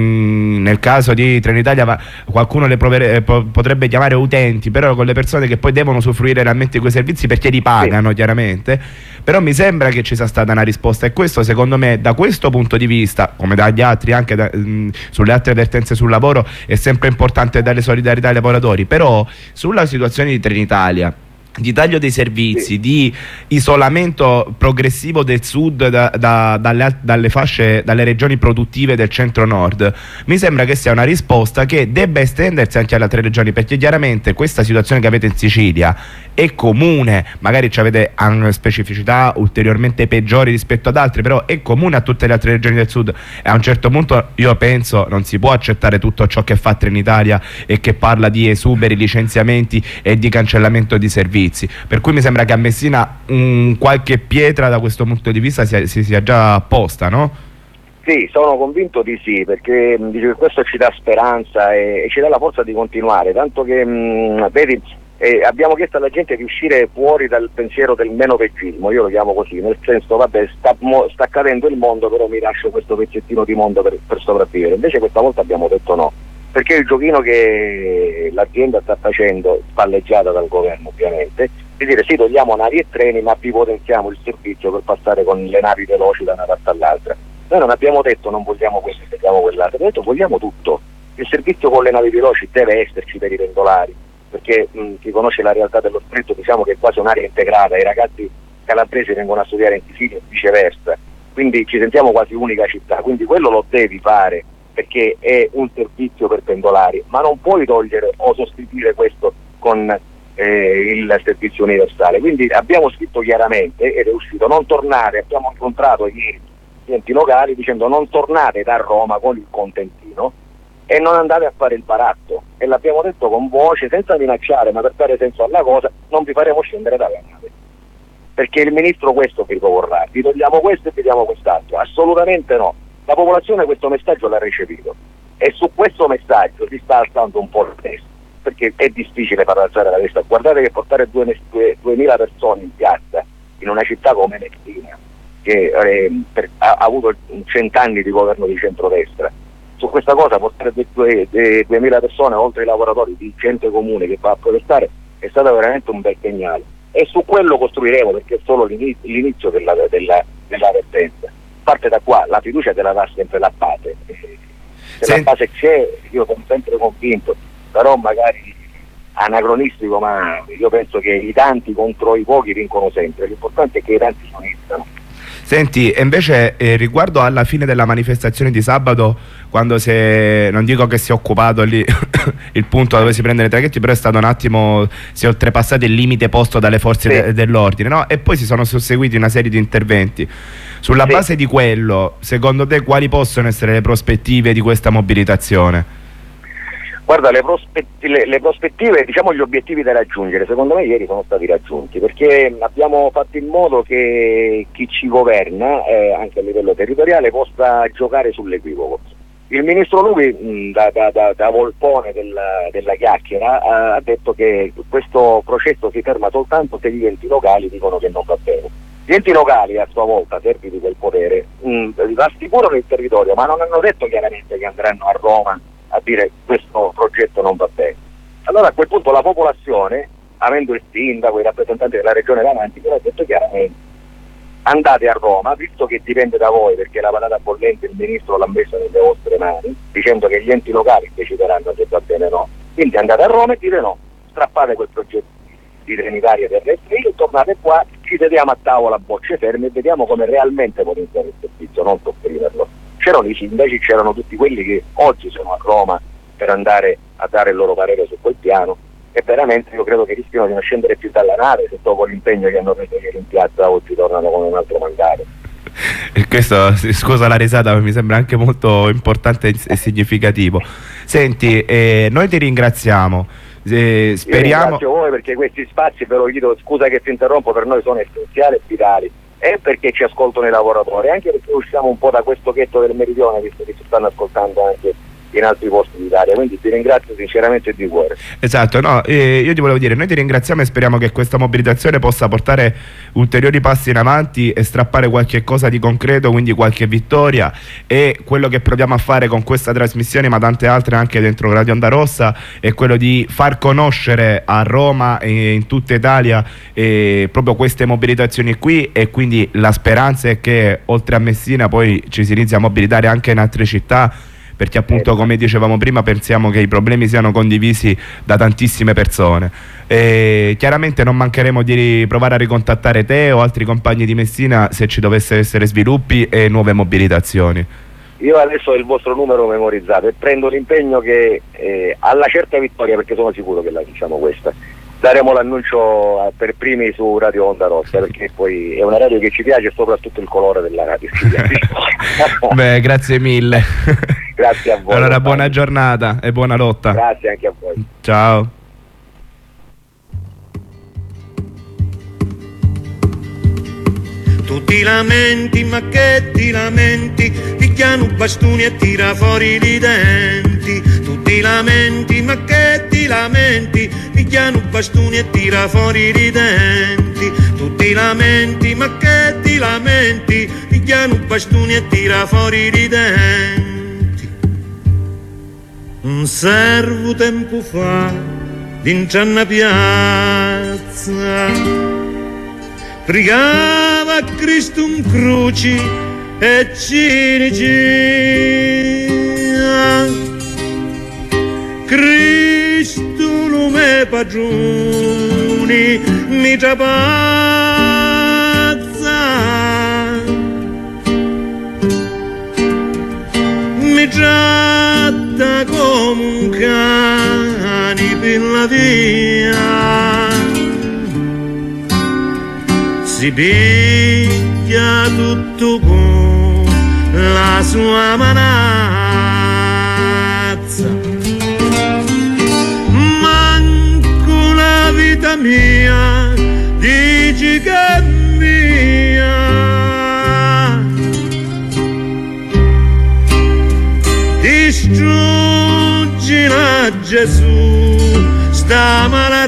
mh, nel caso di Trenitalia qualcuno le provere, po potrebbe chiamare utenti, però con le persone che poi devono usufruire realmente di quei servizi perché li pagano, sì, chiaramente. Però mi sembra che ci sia stata una risposta, e questo secondo me, da questo punto di vista, come dagli altri anche da, mh, sulle altre vertenze sul lavoro, è sempre importante dare solidarietà ai lavoratori. Però sulla situazione di Trenitalia di taglio dei servizi, sì, di isolamento progressivo del sud da, da, dalle, dalle fasce, dalle regioni produttive del centro-nord, mi sembra che sia una risposta che debba estendersi anche alle altre regioni, perché chiaramente questa situazione che avete in Sicilia è comune, magari avete specificità ulteriormente peggiori rispetto ad altre, però è comune a tutte le altre regioni del sud, e a un certo punto io penso non si può accettare tutto ciò che fa Trenitalia e che parla di esuberi, licenziamenti e di cancellamento di servizi. Per cui mi sembra che a Messina un, qualche pietra da questo punto di vista si, si sia già posta, no? Sì, sono convinto di sì, perché mh, dice, questo ci dà speranza e, e ci dà la forza di continuare, tanto che mh, vedi, eh, abbiamo chiesto alla gente di uscire fuori dal pensiero del meno-peggismo, io lo chiamo così, nel senso, vabbè, sta, mo, sta cadendo il mondo, però mi lascio questo pezzettino di mondo per, per sopravvivere. Invece questa volta abbiamo detto no, perché il giochino che l'azienda sta facendo, spalleggiata dal governo ovviamente, di dire sì, togliamo navi e treni, ma vi potenziamo il servizio per passare con le navi veloci da una parte all'altra. Noi non abbiamo detto non vogliamo questo e vogliamo quell'altro, abbiamo detto vogliamo tutto. Il servizio con le navi veloci deve esserci per i pendolari, perché mh, chi conosce la realtà dello stretto, diciamo che è quasi un'area integrata, i ragazzi calabresi vengono a studiare in Sicilia e viceversa, quindi ci sentiamo quasi unica città, quindi quello lo devi fare, perché è un servizio per pendolari, ma non puoi togliere o sostituire questo con eh, il servizio universale. Quindi abbiamo scritto chiaramente, ed è uscito, non tornare, abbiamo incontrato ieri gli enti locali dicendo non tornate da Roma con il contentino e non andate a fare il baratto, e l'abbiamo detto con voce, senza minacciare, ma per dare senso alla cosa, non vi faremo scendere dalla nave, perché il ministro questo vi vorrà, vi togliamo questo e vi diamo quest'altro. Assolutamente no. La popolazione questo messaggio l'ha recepito e su questo messaggio si sta alzando un po' la testa, perché è difficile far alzare la testa. Guardate che portare duemila persone in piazza in una città come Messina, che eh, per, ha, ha avuto cent'anni di governo di centrodestra, su questa cosa portare duemila persone, oltre ai lavoratori, di gente comune che va a protestare, è stato veramente un bel segnale, e su quello costruiremo, perché è solo l'inizio della, della, della vertenza. Parte da qua, la fiducia te la dà sempre la base, se sì, la base c'è, io sono sempre convinto, però magari anacronistico, ma io penso che i tanti contro i pochi vincono sempre, l'importante è che i tanti si uniscano. Senti, e invece eh, riguardo alla fine della manifestazione di sabato, quando si è, non dico che si è occupato lì il punto dove si prendono i traghetti, però è stato un attimo, si è oltrepassato il limite posto dalle forze sì. de dell'ordine, no? E poi si sono susseguiti una serie di interventi. Sulla sì. base di quello, secondo te quali possono essere le prospettive di questa mobilitazione? Guarda, le, prospetti le, le prospettive, diciamo gli obiettivi da raggiungere, secondo me ieri sono stati raggiunti, perché abbiamo fatto in modo che chi ci governa, eh, anche a livello territoriale, possa giocare sull'equivoco. Il ministro Lupi, mh, da, da, da, da volpone della, della chiacchiera, ha, ha detto che questo processo si ferma soltanto se gli enti locali dicono che non va bene. Gli enti locali a sua volta, serviti del potere, mh, rassicurano il territorio, ma non hanno detto chiaramente che andranno a Roma a dire questo progetto non va bene. Allora a quel punto la popolazione, avendo il sindaco, i rappresentanti della regione davanti, però ha detto chiaramente andate a Roma, visto che dipende da voi, perché la patata bollente il ministro l'ha messa nelle vostre mani, dicendo che gli enti locali decideranno se va bene o no, quindi andate a Roma e dite no, strappate quel progetto di Trenitalia terrestre e tornate qua, ci sediamo a tavola a bocce ferme e vediamo come realmente potenziare il servizio, non sopprimerlo. C'erano i sindaci, c'erano tutti quelli che oggi sono a Roma per andare a dare il loro parere su quel piano, e veramente io credo che rischiano di non scendere più dalla nave se dopo l'impegno che hanno preso ieri in piazza oggi tornano con un altro mandato. E questo, scusa la risata, ma mi sembra anche molto importante e significativo. Senti, eh, noi ti ringraziamo. Eh, speriamo... Io ringrazio voi perché questi spazi, ve lo chiedo, scusa che ti interrompo, per noi sono essenziali e vitali. E perché ci ascoltano i lavoratori, anche perché usciamo un po' da questo ghetto del meridione, visto che ci stanno ascoltando anche in altri posti d'Italia, quindi ti ringrazio sinceramente di cuore. Esatto, no, eh, io ti volevo dire, noi ti ringraziamo e speriamo che questa mobilitazione possa portare ulteriori passi in avanti e strappare qualche cosa di concreto, quindi qualche vittoria, e quello che proviamo a fare con questa trasmissione, ma tante altre anche dentro Radio Onda Rossa, è quello di far conoscere a Roma e in tutta Italia eh, proprio queste mobilitazioni qui, e quindi la speranza è che oltre a Messina poi ci si inizi a mobilitare anche in altre città, perché appunto, come dicevamo prima, pensiamo che i problemi siano condivisi da tantissime persone. E chiaramente non mancheremo di provare a ricontattare te o altri compagni di Messina se ci dovessero essere sviluppi e nuove mobilitazioni. Io adesso ho il vostro numero memorizzato e prendo l'impegno che eh, alla certa vittoria, perché sono sicuro che la diciamo questa, daremo l'annuncio per primi su Radio Onda Rossa, perché poi è una radio che ci piace, soprattutto il colore della radio. Beh, grazie mille. Grazie a voi. Allora, buona giornata e buona lotta. Grazie anche a voi. Ciao. Tu ti lamenti, ma che ti lamenti? Picchiano bastoni e tira fuori i denti. Tu ti lamenti, ma che ti lamenti? Picchiano bastoni e tira fuori i denti. Tu ti lamenti, ma che ti lamenti? Picchiano bastoni e tira fuori i denti. Un servo tempo fa, dentro una piazza, pregava a Cristo un croci e ci diceva: Cristo lume padroni mi trapazza, mi tratta come un cane per la via, si piglia tutto con la sua manazza. Manco la vita mia dici che è mia, distruggila Gesù sta mala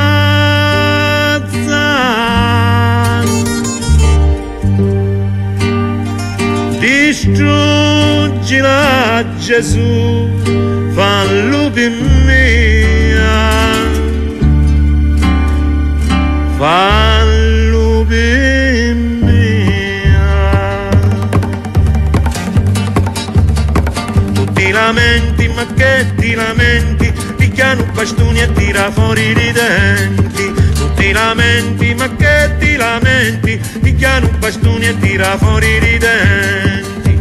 razza, distruggila Gesù, fallo per mia, fallo per mia. Tu ti lamenti, ma che ti lamenti? Picchiano bastoni e tira fuori i denti. Tu ti lamenti, ma che ti lamenti? Picchiano bastoni e tira fuori i denti.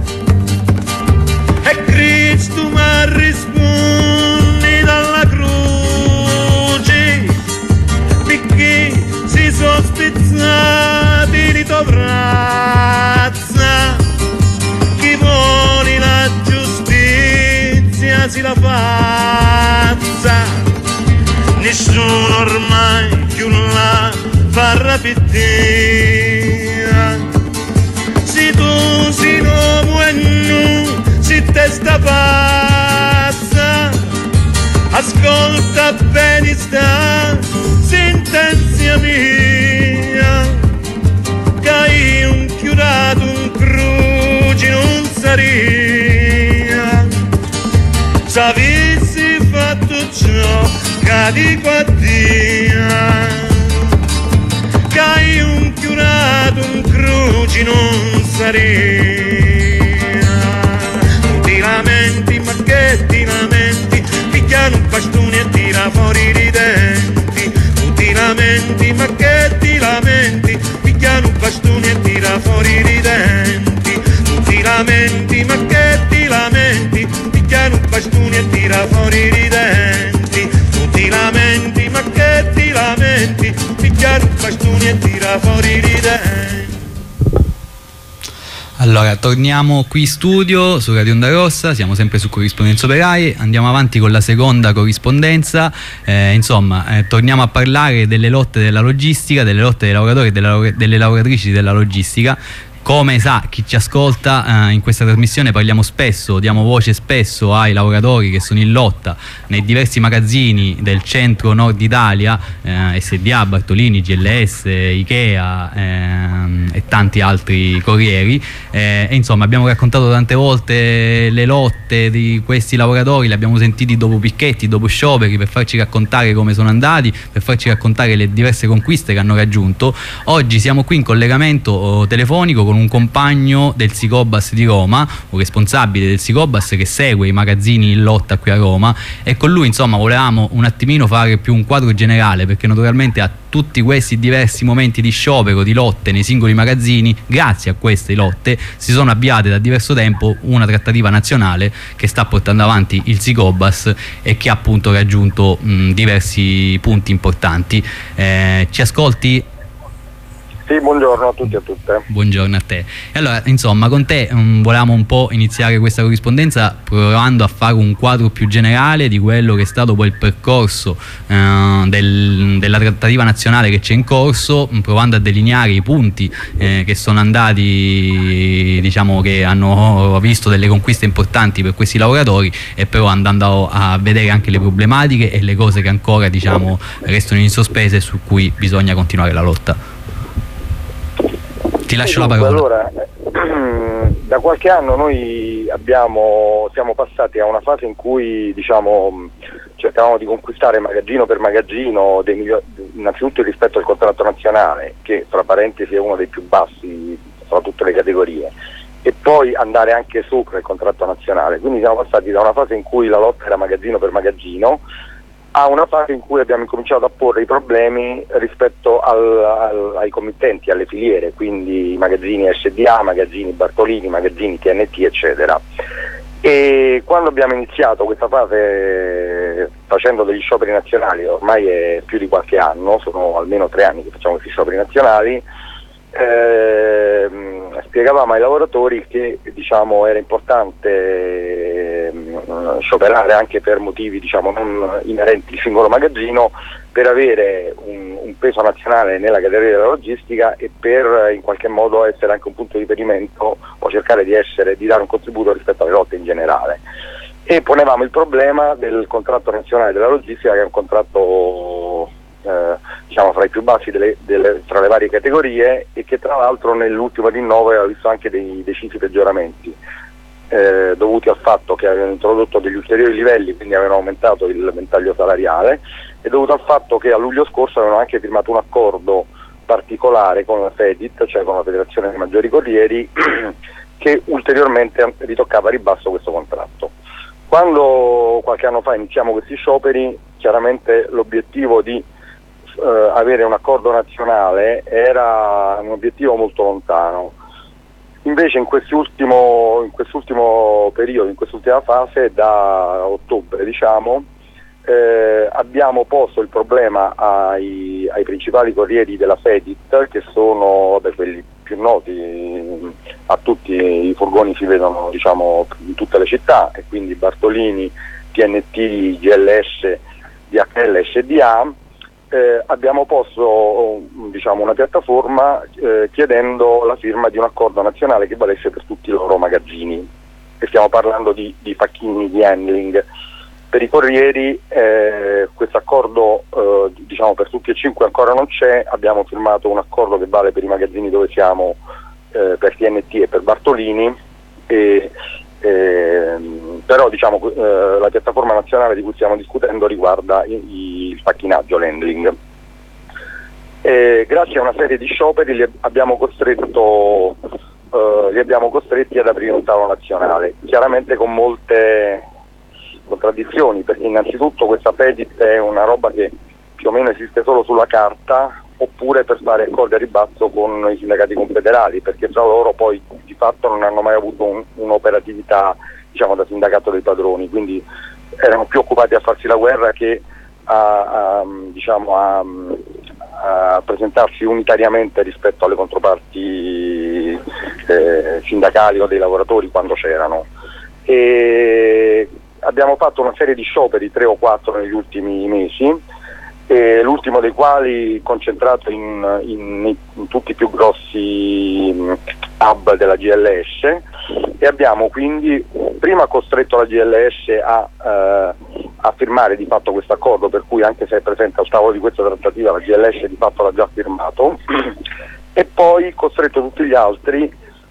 E Cristo mi risponde dalla croce, perché si sono spezzati di tua braccia. Chi vuole la giustizia si la faccia, nessuno ormai più la farà per te. Se tu sei uomo e non si testa pazza, ascolta bene sta sentenza mia, che io un chiurato un croce non saria, se avessi fatto ciò che dico a Dio, che io un chiurato un croce non saria. Tu ti lamenti, ma che ti lamenti? Picchiano un bastone e tira fuori i denti. Tu ti lamenti, ma che ti lamenti? Picchiano un bastone e tira fuori i denti. Tu ti lamenti, ma che ti lamenti? Picchiano un bastone e tira fuori i denti. Tu ti lamenti, ma che ti lamenti? Picchiano un bastone e tira fuori i denti. Allora, torniamo qui in studio su Radio Onda Rossa, siamo sempre su Corrispondenza Operaie, andiamo avanti con la seconda corrispondenza, eh, insomma, eh, torniamo a parlare delle lotte della logistica, delle lotte dei lavoratori e delle, delle lavoratrici della logistica. Come sa chi ci ascolta, eh, in questa trasmissione parliamo spesso, diamo voce spesso ai lavoratori che sono in lotta nei diversi magazzini del centro-nord Italia, eh, S D A, Bartolini, G L S, Ikea eh, e tanti altri corrieri. Eh, e insomma abbiamo raccontato tante volte le lotte di questi lavoratori, li abbiamo sentiti dopo picchetti, dopo scioperi, per farci raccontare come sono andati, per farci raccontare le diverse conquiste che hanno raggiunto. Oggi siamo qui in collegamento telefonico con con un compagno del Sicobas di Roma, un responsabile del Sicobas che segue i magazzini in lotta qui a Roma, e con lui insomma volevamo un attimino fare più un quadro generale, perché naturalmente a tutti questi diversi momenti di sciopero, di lotte nei singoli magazzini, grazie a queste lotte si sono avviate da diverso tempo una trattativa nazionale che sta portando avanti il Sicobas e che ha appunto raggiunto mh, diversi punti importanti. Eh, ci ascolti? Sì, buongiorno a tutti e a tutte. Buongiorno a te. E allora, insomma, con te um, volevamo un po' iniziare questa corrispondenza provando a fare un quadro più generale di quello che è stato poi il percorso uh, del, della trattativa nazionale che c'è in corso, provando a delineare i punti eh, che sono andati, diciamo, che hanno visto delle conquiste importanti per questi lavoratori, e però andando a vedere anche le problematiche e le cose che ancora, diciamo, restano in sospesa e su cui bisogna continuare la lotta. Ti lascio Dunque, la parola. Allora, da qualche anno noi abbiamo, siamo passati a una fase in cui, diciamo, cercavamo di conquistare magazzino per magazzino dei migliori, innanzitutto rispetto al contratto nazionale, che tra parentesi è uno dei più bassi tra tutte le categorie, e poi andare anche sopra il contratto nazionale. Quindi siamo passati da una fase in cui la lotta era magazzino per magazzino a una fase in cui abbiamo incominciato a porre i problemi rispetto al, al, ai committenti, alle filiere, quindi i magazzini S D A, magazzini Bartolini, magazzini T N T, eccetera. E quando abbiamo iniziato questa fase facendo degli scioperi nazionali, ormai è più di qualche anno, sono almeno tre anni che facciamo questi scioperi nazionali, eh, spiegavamo ai lavoratori che, diciamo, era importante eh, scioperare anche per motivi, diciamo, non inerenti al singolo magazzino, per avere un, un peso nazionale nella categoria della logistica e per in qualche modo essere anche un punto di riferimento o cercare di essere, di dare un contributo rispetto alle lotte in generale. E ponevamo il problema del contratto nazionale della logistica, che è un contratto Eh, diciamo fra i più bassi delle, delle, tra le varie categorie, e che tra l'altro nell'ultimo rinnovo aveva visto anche dei decisi peggioramenti eh, dovuti al fatto che avevano introdotto degli ulteriori livelli, quindi avevano aumentato il ventaglio salariale, e dovuto al fatto che a luglio scorso avevano anche firmato un accordo particolare con la Fedit, cioè con la Federazione dei Maggiori Corrieri, che ulteriormente ritoccava a ribasso questo contratto. Quando qualche anno fa iniziamo questi scioperi, chiaramente l'obiettivo di Uh, avere un accordo nazionale era un obiettivo molto lontano. Invece in quest'ultimo, in quest'ultimo periodo, in quest'ultima fase, da ottobre diciamo, eh, abbiamo posto il problema ai, ai principali corrieri della Fedit, che sono, vabbè, quelli più noti, a tutti i furgoni si vedono, diciamo, in tutte le città, e quindi Bartolini, T N T, G L S, D H L, S D A. Eh, abbiamo posto, diciamo, una piattaforma eh, chiedendo la firma di un accordo nazionale che valesse per tutti i loro magazzini, e stiamo parlando di, di facchini di handling. Per i corrieri eh, questo accordo eh, diciamo per tutti e cinque ancora non c'è. Abbiamo firmato un accordo che vale per i magazzini dove siamo, eh, per T N T e per Bartolini, e Eh, però, diciamo, eh, la piattaforma nazionale di cui stiamo discutendo riguarda i, il facchinaggio, l'handling. Eh, grazie a una serie di scioperi li abbiamo costretto eh, li abbiamo costretti ad aprire un tavolo nazionale, chiaramente con molte contraddizioni, perché innanzitutto questa Fedit è una roba che più o meno esiste solo sulla carta, oppure per fare accordi a ribasso con i sindacati confederali, perché tra loro poi di fatto non hanno mai avuto un, un'operatività, diciamo, da sindacato dei padroni, quindi erano più occupati a farsi la guerra che a, a, diciamo, a, a presentarsi unitariamente rispetto alle controparti eh, sindacali o dei lavoratori quando c'erano. E abbiamo fatto una serie di scioperi, tre o quattro negli ultimi mesi, e l'ultimo dei quali concentrato in, in, in tutti i più grossi hub della G L S, e abbiamo quindi prima costretto la G L S a, eh, a firmare di fatto questo accordo, per cui anche se è presente al tavolo di questa trattativa la G L S di fatto l'ha già firmato, e poi costretto tutti gli altri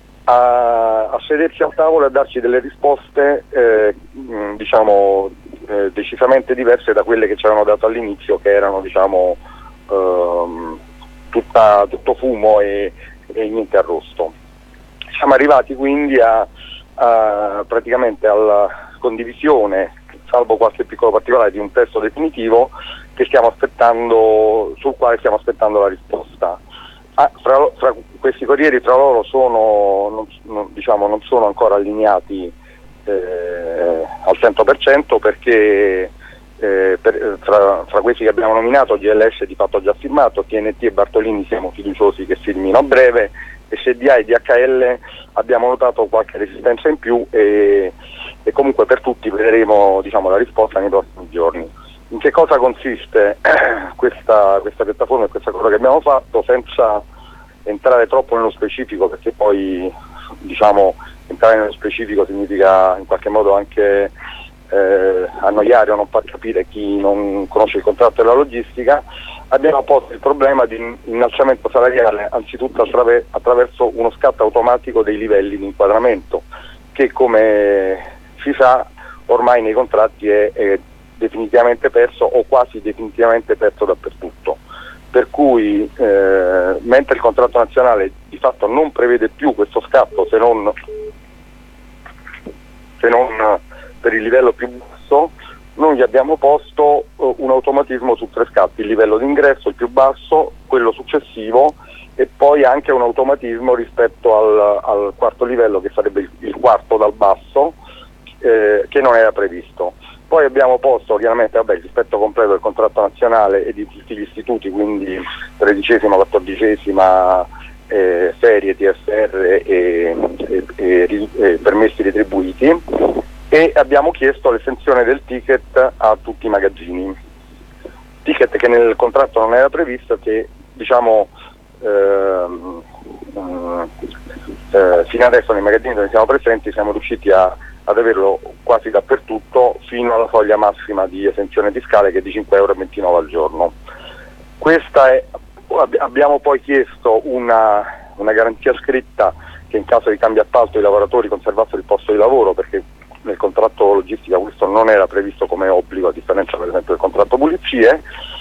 a, a sedersi al tavolo e a darci delle risposte eh, diciamo eh, decisamente diverse da quelle che ci avevano dato all'inizio, che erano, diciamo, ehm, tutta, tutto fumo e, e niente arrosto. siamo arrivati quindi a, a praticamente alla condivisione, salvo qualche piccolo particolare, di un testo definitivo che stiamo aspettando, sul quale stiamo aspettando la risposta. Ah, fra, fra questi corrieri tra loro sono, non, non, diciamo, non sono ancora allineati eh, al cento per cento perché eh, per, fra, fra questi che abbiamo nominato G L S di fatto ha già firmato, T N T e Bartolini siamo fiduciosi che firmino a breve, S D A e D H L abbiamo notato qualche resistenza in più e, e comunque per tutti vedremo, diciamo, la risposta nei prossimi giorni. In che cosa consiste questa, questa piattaforma e questa cosa che abbiamo fatto, senza entrare troppo nello specifico, perché poi, diciamo, entrare nello specifico significa in qualche modo anche eh, annoiare o non far capire chi non conosce il contratto e la logistica. Abbiamo posto il problema di innalzamento salariale anzitutto attraver- attraverso uno scatto automatico dei livelli di inquadramento, che come si sa ormai nei contratti è, è definitivamente perso o quasi definitivamente perso dappertutto, per cui eh, mentre il contratto nazionale di fatto non prevede più questo scatto se non, se non per il livello più basso, noi abbiamo posto uh, un automatismo su tre scatti: il livello d'ingresso, il più basso, quello successivo e poi anche un automatismo rispetto al, al quarto livello, che sarebbe il, il quarto dal basso, eh, che non era previsto. Poi abbiamo posto chiaramente vabbè, il rispetto completo del contratto nazionale e di tutti gli istituti, quindi tredicesima, quattordicesima eh, serie, T F R e, e, e, e permessi retribuiti, e abbiamo chiesto l'estensione del ticket a tutti i magazzini, ticket che nel contratto non era previsto, che diciamo ehm, eh, fino adesso nei magazzini dove siamo presenti siamo riusciti a ad averlo quasi dappertutto fino alla soglia massima di esenzione fiscale, che è di cinque virgola ventinove euro al giorno. Questa è, abbiamo poi chiesto una, una garanzia scritta che in caso di cambio appalto i lavoratori conservassero il posto di lavoro, perché nel contratto logistica questo non era previsto come obbligo, a differenza per esempio del contratto pulizie,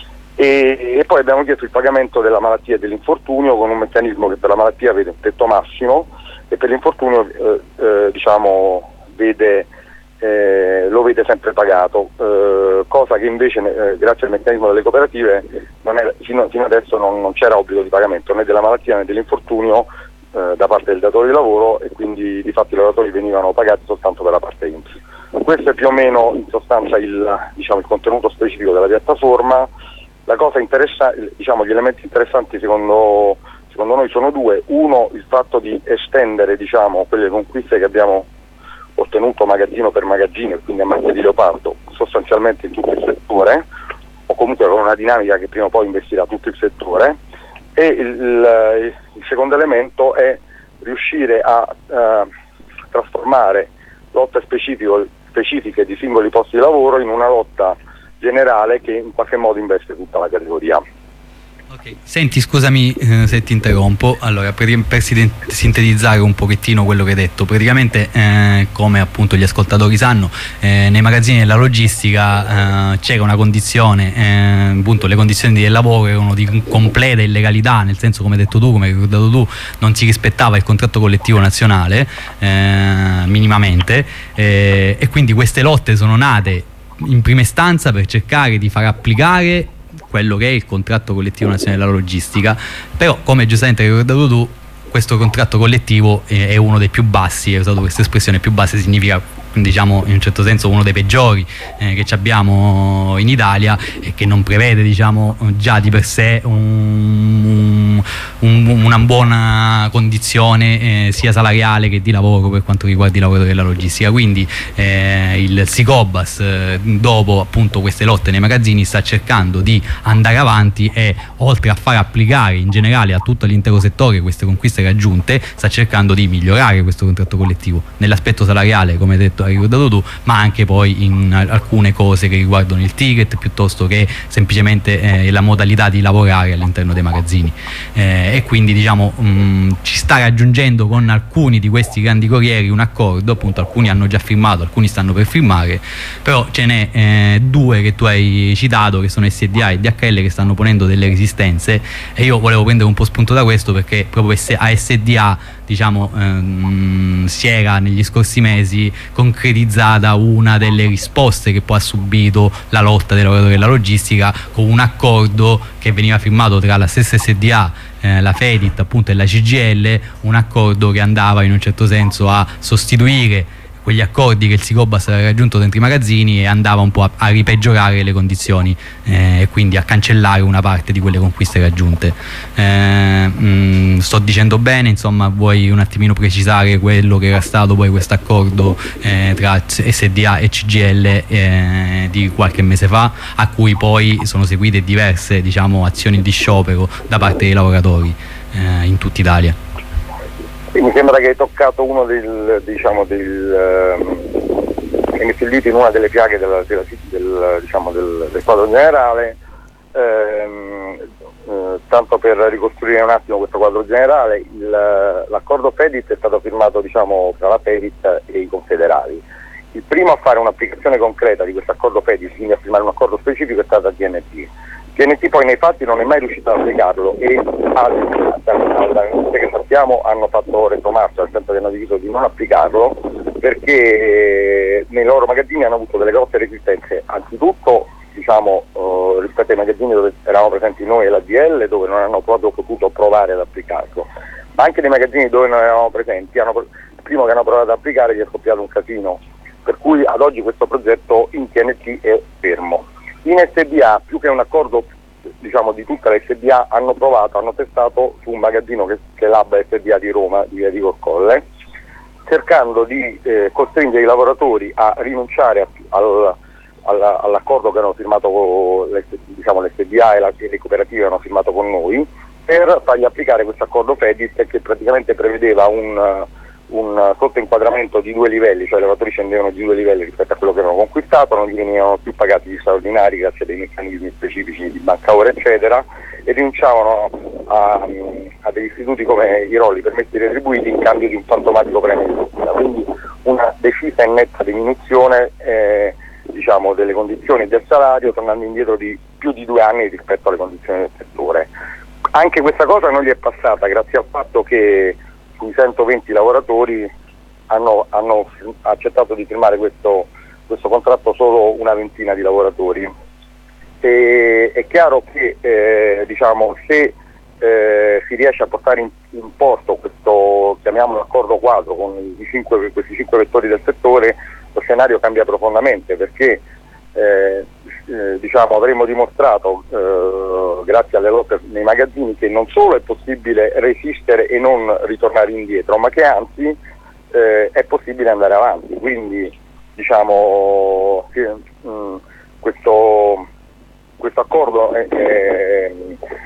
e, e poi abbiamo chiesto il pagamento della malattia e dell'infortunio con un meccanismo che per la malattia vede un tetto massimo e per l'infortunio eh, eh, diciamo Vede, eh, lo vede sempre pagato, eh, cosa che invece eh, grazie al meccanismo delle cooperative non era, fino, fino adesso non, non c'era obbligo di pagamento né della malattia né dell'infortunio eh, da parte del datore di lavoro, e quindi di fatto i lavoratori venivano pagati soltanto per la parte I N P S. Questo è più o meno in sostanza il, diciamo, il contenuto specifico della piattaforma. La cosa interessante, diciamo, gli elementi interessanti secondo, secondo noi sono due: uno, il fatto di estendere, diciamo, quelle conquiste che abbiamo ottenuto magazzino per magazzino, e quindi a macchia di leopardo sostanzialmente in tutto il settore, o comunque con una dinamica che prima o poi investirà tutto il settore. E il, il, il secondo elemento è riuscire a uh, trasformare lotte specifiche di singoli posti di lavoro in una lotta generale che in qualche modo investe tutta la categoria. Okay. Senti, scusami eh, se ti interrompo. Allora, per, per sintetizzare un pochettino quello che hai detto, praticamente eh, come appunto gli ascoltatori sanno, eh, nei magazzini della logistica eh, c'era una condizione, eh, appunto le condizioni del lavoro erano di completa illegalità, nel senso, come hai detto tu, come hai ricordato tu, non si rispettava il contratto collettivo nazionale eh, minimamente, eh, e quindi queste lotte sono nate in prima istanza per cercare di far applicare quello che è il contratto collettivo nazionale della logistica. Però, come giustamente hai ricordato tu, questo contratto collettivo è uno dei più bassi, hai usato questa espressione, più bassi significa, diciamo, in un certo senso uno dei peggiori eh, che abbiamo in Italia, e che non prevede, diciamo, già di per sé un, un, una buona condizione eh, sia salariale che di lavoro per quanto riguarda i lavoratori della logistica. Quindi eh, il Sicobas eh, dopo appunto queste lotte nei magazzini sta cercando di andare avanti e, oltre a far applicare in generale a tutto l'intero settore queste conquiste raggiunte, sta cercando di migliorare questo contratto collettivo nell'aspetto salariale, come hai detto, hai ricordato tu, ma anche poi in alcune cose che riguardano il ticket piuttosto che semplicemente eh, la modalità di lavorare all'interno dei magazzini, eh, e quindi, diciamo, mh, ci sta raggiungendo con alcuni di questi grandi corrieri un accordo. Appunto, alcuni hanno già firmato, alcuni stanno per firmare, però ce n'è eh, due che tu hai citato, che sono S D A e D H L, che stanno ponendo delle resistenze, e io volevo prendere un po' spunto da questo, perché proprio a S D A diciamo ehm, si era negli scorsi mesi concretizzata una delle risposte che poi ha subito la lotta dei lavoratori della logistica, con un accordo che veniva firmato tra la stessa S D A, eh, la Fedit appunto e la C G I L, un accordo che andava in un certo senso a sostituire quegli accordi che il Sicobas aveva raggiunto dentro i magazzini e andava un po' a, a ripeggiorare le condizioni eh, e quindi a cancellare una parte di quelle conquiste raggiunte. Eh, mh, sto dicendo bene, insomma, vuoi un attimino precisare quello che era stato poi questo accordo eh, tra S D A e C G I L eh, di qualche mese fa, a cui poi sono seguite diverse, diciamo, azioni di sciopero da parte dei lavoratori eh, in tutta Italia. Sì, mi sembra che hai toccato uno del, diciamo, del, ehm, che mi fillito in una delle piaghe del, del, del, diciamo, del, del quadro generale, ehm, eh, tanto per ricostruire un attimo questo quadro generale. Il, l'accordo Fedit è stato firmato, diciamo, tra la Fedit e i confederali. Il primo a fare un'applicazione concreta di questo accordo Fedit, quindi a firmare un accordo specifico, è stata T N T. T N T poi nei fatti non è mai riuscito ad applicarlo e da notizie che sappiamo hanno fatto retromarcia, nel senso che hanno deciso di non applicarlo perché nei loro magazzini hanno avuto delle grosse resistenze, anzitutto diciamo uh, rispetto ai magazzini dove eravamo presenti noi e la D L, dove non hanno proprio potuto provare ad applicarlo, ma anche nei magazzini dove non eravamo presenti, hanno, il primo che hanno provato ad applicare gli è scoppiato un casino, per cui ad oggi questo progetto in T N T è fermo. In S D A, più che un accordo, diciamo, di tutta la S D A, hanno provato, hanno testato su un magazzino che, che è l'A B A S D A di Roma, di via di Corcolle, cercando di eh, costringere i lavoratori a rinunciare a, al, alla, all'accordo che hanno firmato con le, diciamo, l'S D A e, la, e le cooperative hanno firmato con noi, per fargli applicare questo accordo Fedit che praticamente prevedeva un un sottoinquadramento di due livelli, cioè i lavoratori scendevano di due livelli rispetto a quello che avevano conquistato, non gli venivano più pagati gli straordinari grazie a dei meccanismi specifici di banca ora eccetera, e rinunciavano a, a degli istituti come i rolli permessi retribuiti in cambio di un fantomatico premio di fortuna, quindi una decisa e netta diminuzione eh, diciamo, delle condizioni del salario, tornando indietro di più di due anni rispetto alle condizioni del settore. Anche questa cosa non gli è passata grazie al fatto che sui centoventi lavoratori hanno, hanno accettato di firmare questo, questo contratto solo una ventina di lavoratori. E, è chiaro che eh, diciamo, se eh, si riesce a portare in, in porto questo, chiamiamolo accordo quadro, con i cinque, questi cinque vettori del settore, lo scenario cambia profondamente, perché eh, eh, diciamo, avremo dimostrato eh, grazie alle lotte nei magazzini che non solo è possibile resistere e non ritornare indietro, ma che anzi eh, è possibile andare avanti. Quindi diciamo sì, mh, questo, questo accordo è, è,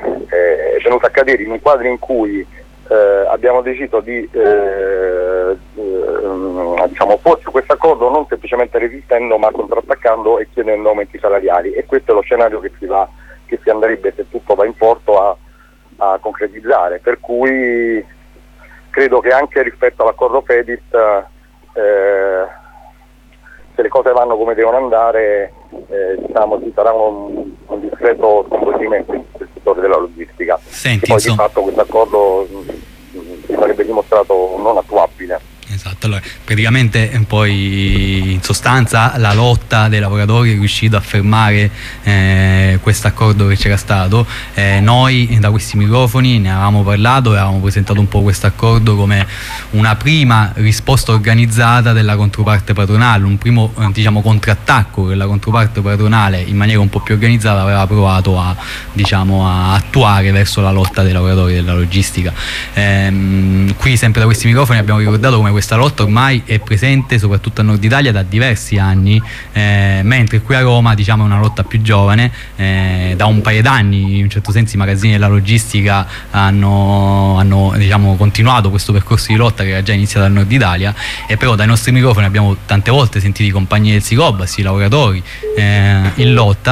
è venuto a cadere in un quadro in cui eh, abbiamo deciso di eh, eh, diciamo, porci questo accordo non semplicemente resistendo, ma contrattaccando e chiedendo aumenti salariali, e questo è lo scenario che si va, che si andrebbe, se tutto va in porto, a, a concretizzare, per cui credo che anche rispetto all'accordo Fedit eh, se le cose vanno come devono andare eh, diciamo, ci sarà un, un discreto sconvolgimento nel settore della logistica. Senti, e poi insomma, di fatto questo accordo si sarebbe dimostrato non attuabile. Esatto, allora praticamente poi in sostanza la lotta dei lavoratori è riuscito a fermare eh, questo accordo che c'era stato. Eh, noi da questi microfoni ne avevamo parlato e avevamo presentato un po' questo accordo come una prima risposta organizzata della controparte patronale, un primo eh, diciamo contrattacco che la controparte patronale in maniera un po' più organizzata aveva provato a, diciamo, a attuare verso la lotta dei lavoratori della logistica. Eh, qui sempre da questi microfoni abbiamo ricordato come questa lotta ormai è presente soprattutto a Nord Italia da diversi anni, eh, mentre qui a Roma diciamo è una lotta più giovane. Eh, da un paio d'anni in un certo senso i magazzini della logistica hanno, hanno diciamo, continuato questo percorso di lotta che era già iniziato a Nord Italia, e però dai nostri microfoni abbiamo tante volte sentito i compagni del Sicobas, i lavoratori eh, in lotta.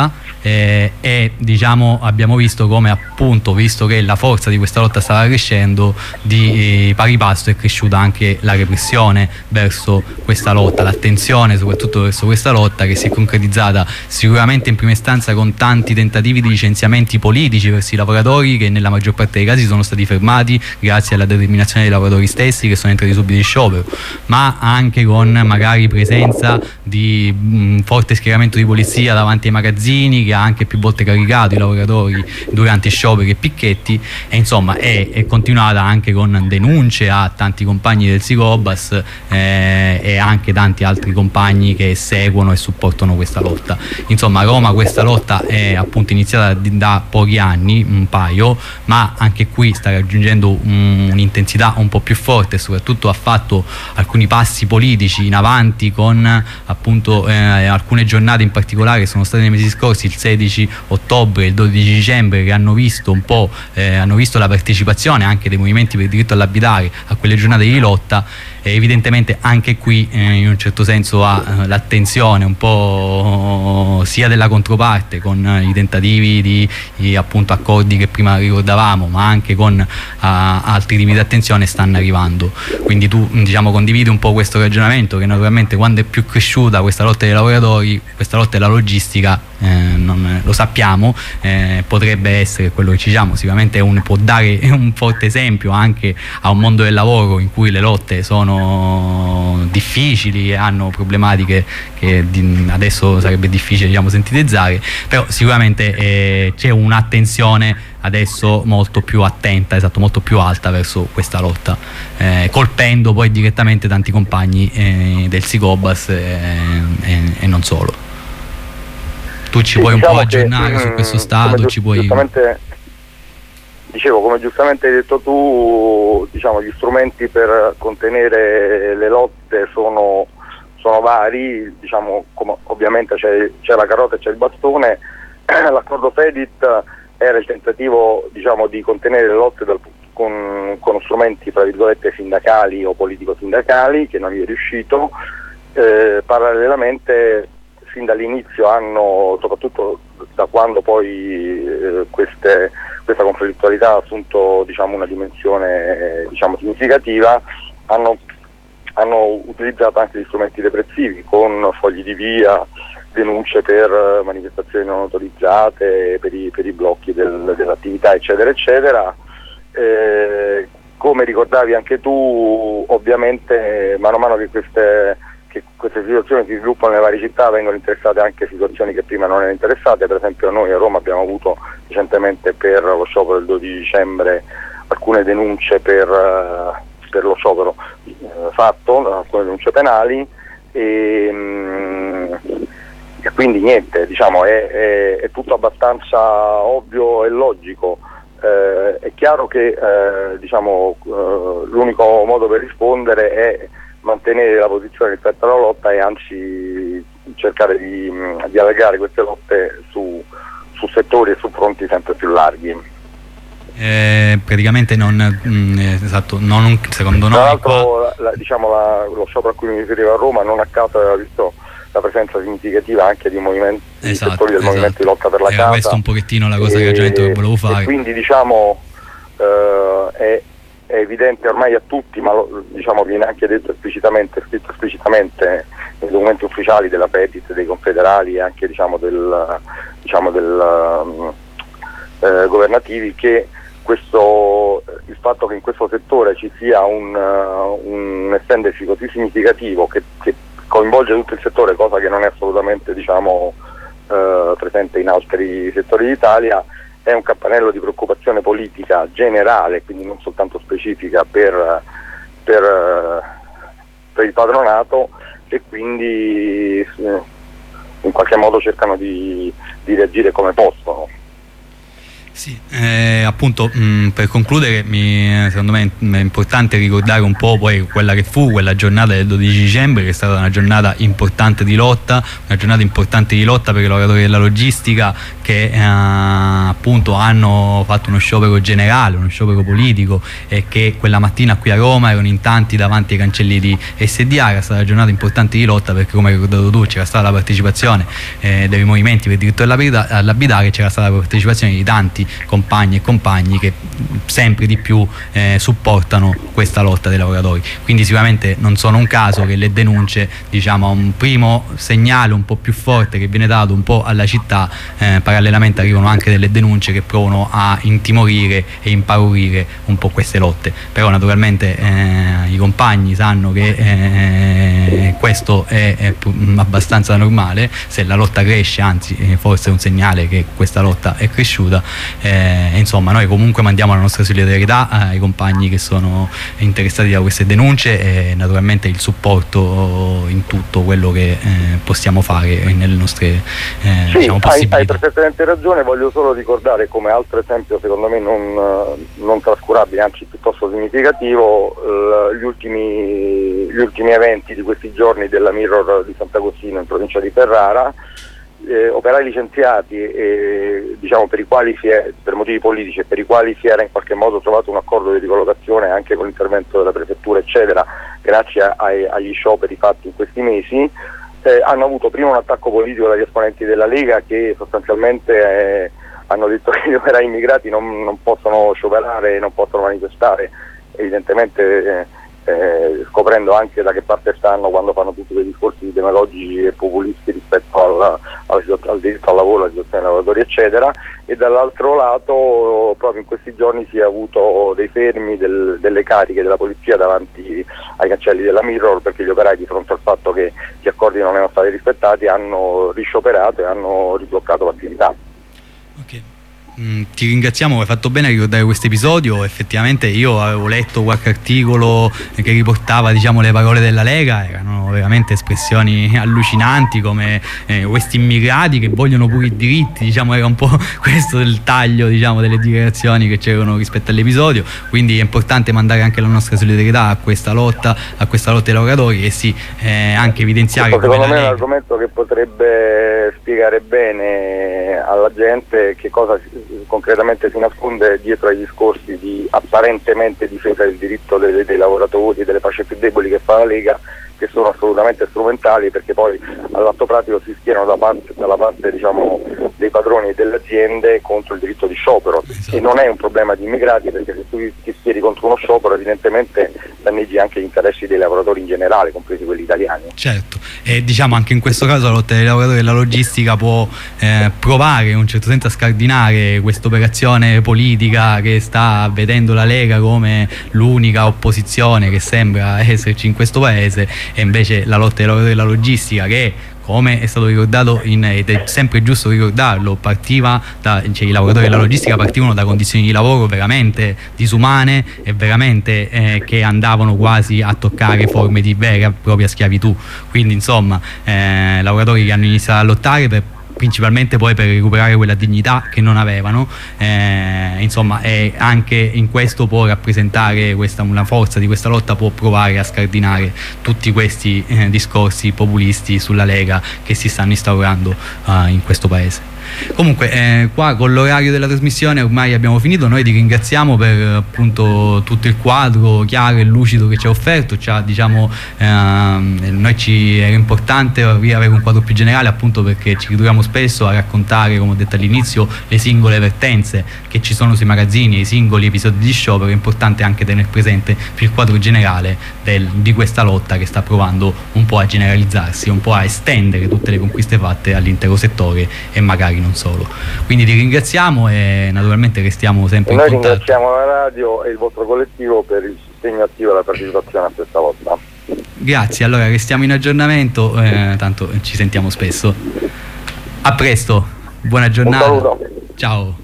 eh, e diciamo abbiamo visto come appunto, visto che la forza di questa lotta stava crescendo, di eh, pari passo è cresciuta anche la repressione verso questa lotta, l'attenzione soprattutto verso questa lotta, che si è concretizzata sicuramente in prima istanza con tanti tentativi di licenziamenti politici verso i lavoratori, che nella maggior parte dei casi sono stati fermati grazie alla determinazione dei lavoratori stessi, che sono entrati subito in sciopero, ma anche con magari presenza di un forte schieramento di polizia davanti ai magazzini, che ha anche più volte caricato i lavoratori durante scioperi e picchetti, e insomma è, è continuata anche con denunce a tanti compagni del Sicobas eh, e anche tanti altri compagni che seguono e supportano questa lotta. Insomma, a Roma questa lotta è appunto iniziata da pochi anni, un paio, ma anche qui sta raggiungendo un'intensità un po' più forte, soprattutto ha fatto alcuni passi politici in avanti con appunto eh, alcune giornate in particolare che sono state nei mesi scorsi, il sedici ottobre e il dodici dicembre, che hanno visto un po' eh, hanno visto la partecipazione anche dei movimenti per il diritto all'abitare a quelle giornate di lotta. E evidentemente anche qui eh, in un certo senso ha eh, l'attenzione un po' sia della controparte, con eh, i tentativi di, di appunto accordi che prima ricordavamo, ma anche con eh, altri tipi di attenzione stanno arrivando. Quindi tu diciamo condividi un po' questo ragionamento, che naturalmente quando è più cresciuta questa lotta dei lavoratori, questa lotta della logistica, eh, non, lo sappiamo, eh, potrebbe essere quello che ci diciamo, sicuramente un, può dare un forte esempio anche a un mondo del lavoro in cui le lotte sono difficili e hanno problematiche che di, adesso sarebbe difficile diciamo sintetizzare, però sicuramente eh, c'è un'attenzione adesso molto più attenta, esatto, molto più alta verso questa lotta, eh, colpendo poi direttamente tanti compagni eh, del Sicobas eh, e, e non solo. Tu ci sì, puoi diciamo un po' aggiornare che, su questo stato, giust- ci puoi... Giustamente, dicevo, come giustamente hai detto tu, diciamo, gli strumenti per contenere le lotte sono, sono vari, diciamo, come, ovviamente c'è, c'è la carota e c'è il bastone. L'accordo Fedit era il tentativo, diciamo, di contenere le lotte dal, con, con strumenti tra virgolette sindacali o politico-sindacali, che non gli è riuscito. Eh, parallelamente fin dall'inizio hanno, soprattutto da quando poi eh, queste, questa conflittualità ha assunto diciamo, una dimensione diciamo, significativa, hanno, hanno utilizzato anche gli strumenti repressivi con fogli di via, denunce per manifestazioni non autorizzate, per i, per i blocchi del, dell'attività eccetera eccetera. Eh, come ricordavi anche tu, ovviamente mano a mano che queste che queste situazioni si sviluppano nelle varie città vengono interessate anche situazioni che prima non erano interessate. Per esempio noi a Roma abbiamo avuto recentemente per lo sciopero del dodici dicembre alcune denunce per, uh, per lo sciopero uh, fatto, alcune denunce penali e, um, e quindi niente, diciamo è, è, è tutto abbastanza ovvio e logico. Uh, è chiaro che uh, diciamo, uh, l'unico modo per rispondere è mantenere la posizione rispetto alla lotta e anzi cercare di, di allargare queste lotte su, su settori e su fronti sempre più larghi. Eh, praticamente non, mh, esatto, non secondo noi. Tra l'altro la, la, diciamo la, lo sciopero a cui mi riferivo a Roma non a caso aveva visto la presenza significativa anche di movimenti, esatto, settori del esatto. movimento di lotta per la Era casa. Questo è un pochettino la cosa, e, il ragionamento che volevo fare. E quindi diciamo eh, è è evidente ormai a tutti, ma lo, diciamo viene anche detto esplicitamente, scritto esplicitamente nei documenti ufficiali della Petit, dei confederali e anche diciamo del, diciamo del um, eh, governativi, che questo, il fatto che in questo settore ci sia un, uh, un estendersi così significativo che, che coinvolge tutto il settore, cosa che non è assolutamente diciamo uh, presente in altri settori d'Italia, è un campanello di preoccupazione politica generale, quindi non soltanto specifica per, per, per il padronato, e quindi eh, in qualche modo cercano di, di reagire come possono. Sì, eh, appunto mh, per concludere mi, secondo me è importante ricordare un po' poi quella che fu quella giornata del dodici dicembre, che è stata una giornata importante di lotta, una giornata importante di lotta per i lavoratori della logistica, che eh, appunto hanno fatto uno sciopero generale, uno sciopero politico, e che quella mattina qui a Roma erano in tanti davanti ai cancelli di S D A. Era stata una giornata importante di lotta, perché come hai ricordato tu c'era stata la partecipazione eh, dei movimenti per il diritto all'abitare, c'era stata la partecipazione di tanti compagni e compagni che sempre di più eh, supportano questa lotta dei lavoratori. Quindi sicuramente non sono un caso che le denunce, diciamo, un primo segnale un po' più forte che viene dato un po' alla città, eh, parallelamente arrivano anche delle denunce che provano a intimorire e impaurire un po' queste lotte. Però naturalmente eh, i compagni sanno che eh, questo è, è abbastanza normale. Se la lotta cresce, anzi eh, forse è un segnale che questa lotta è cresciuta. Eh, insomma, noi comunque mandiamo la nostra solidarietà ai compagni che sono interessati da queste denunce, e naturalmente il supporto in tutto quello che eh, possiamo fare nelle nostre eh, sì, diciamo, possibilità. Hai, hai perfettamente ragione. Voglio solo ricordare, come altro esempio secondo me non, non trascurabile, anzi piuttosto significativo, eh, gli, ultimi, gli ultimi eventi di questi giorni della Mirror di Sant'Agostino in provincia di Ferrara. Eh, operai licenziati, eh, diciamo, per i quali si è, per motivi politici, e per i quali si era in qualche modo trovato un accordo di ricollocazione anche con l'intervento della prefettura eccetera, grazie ai, agli scioperi fatti in questi mesi, eh, hanno avuto prima un attacco politico dagli esponenti della Lega, che sostanzialmente eh, hanno detto che gli operai immigrati non, non possono scioperare, non possono manifestare, evidentemente eh, Eh, scoprendo anche da che parte stanno quando fanno tutti quei discorsi demagogici e populisti rispetto al, al, al diritto al lavoro, alla situazione dei lavoratori eccetera, e dall'altro lato proprio in questi giorni si è avuto dei fermi del, delle cariche della polizia davanti ai cancelli della Mirror, perché gli operai, di fronte al fatto che gli accordi non erano stati rispettati, hanno riscioperato e hanno ribloccato l'attività. Okay. Mm, ti ringraziamo, hai fatto bene a ricordare questo episodio. Effettivamente io avevo letto qualche articolo che riportava, diciamo, le parole della Lega, erano veramente espressioni allucinanti, come eh, questi immigrati che vogliono pure i diritti, diciamo, era un po' questo il taglio, diciamo, delle dichiarazioni che c'erano rispetto all'episodio. Quindi è importante mandare anche la nostra solidarietà a questa lotta, a questa lotta dei lavoratori, e sì, eh, anche evidenziare questo, come secondo la me Lega... è un argomento che potrebbe spiegare bene alla gente che cosa concretamente si nasconde dietro ai discorsi di apparentemente difesa del diritto dei, dei lavoratori e delle fasce più deboli che fa la Lega, che sono assolutamente strumentali, perché poi all'atto pratico si schierano da parte, dalla parte, diciamo, dei padroni e delle aziende contro il diritto di sciopero. Esatto. E non è un problema di immigrati, perché se tu ti schieri contro uno sciopero evidentemente danneggi anche gli interessi dei lavoratori in generale, compresi quelli italiani. Certo, e diciamo anche in questo caso la lotta dei lavoratori della logistica può eh, provare in un certo senso a scardinare questa operazione politica che sta vedendo la Lega come l'unica opposizione che sembra esserci in questo paese, e invece la lotta dei lavoratori della logistica, che come è stato ricordato in, ed è sempre giusto ricordarlo, partiva da, cioè, i lavoratori della logistica partivano da condizioni di lavoro veramente disumane e veramente eh, che andavano quasi a toccare forme di vera e propria schiavitù. Quindi insomma eh, lavoratori che hanno iniziato a lottare per principalmente poi per recuperare quella dignità che non avevano, eh, insomma, e anche in questo può rappresentare questa, una forza di questa lotta, può provare a scardinare tutti questi eh, discorsi populisti sulla Lega che si stanno instaurando uh, in questo paese. Comunque eh, qua con l'orario della trasmissione ormai abbiamo finito. Noi ti ringraziamo per appunto tutto il quadro chiaro e lucido che ci ha offerto. Ci ha, diciamo, ehm, noi ci era importante avere un quadro più generale, appunto perché ci ritroviamo spesso a raccontare, come ho detto all'inizio, le singole vertenze che ci sono sui magazzini, i singoli episodi di sciopero. È importante anche tenere presente il quadro generale del, di questa lotta che sta provando un po' a generalizzarsi, un po' a estendere tutte le conquiste fatte all'intero settore e magari non solo. Quindi ti ringraziamo e naturalmente restiamo sempre e in noi contatto. Noi ringraziamo la radio e il vostro collettivo per il sostegno attivo alla partecipazione a questa lotta. Grazie, allora restiamo in aggiornamento, eh, tanto ci sentiamo spesso. A presto, buona giornata. Un saluto. Ciao.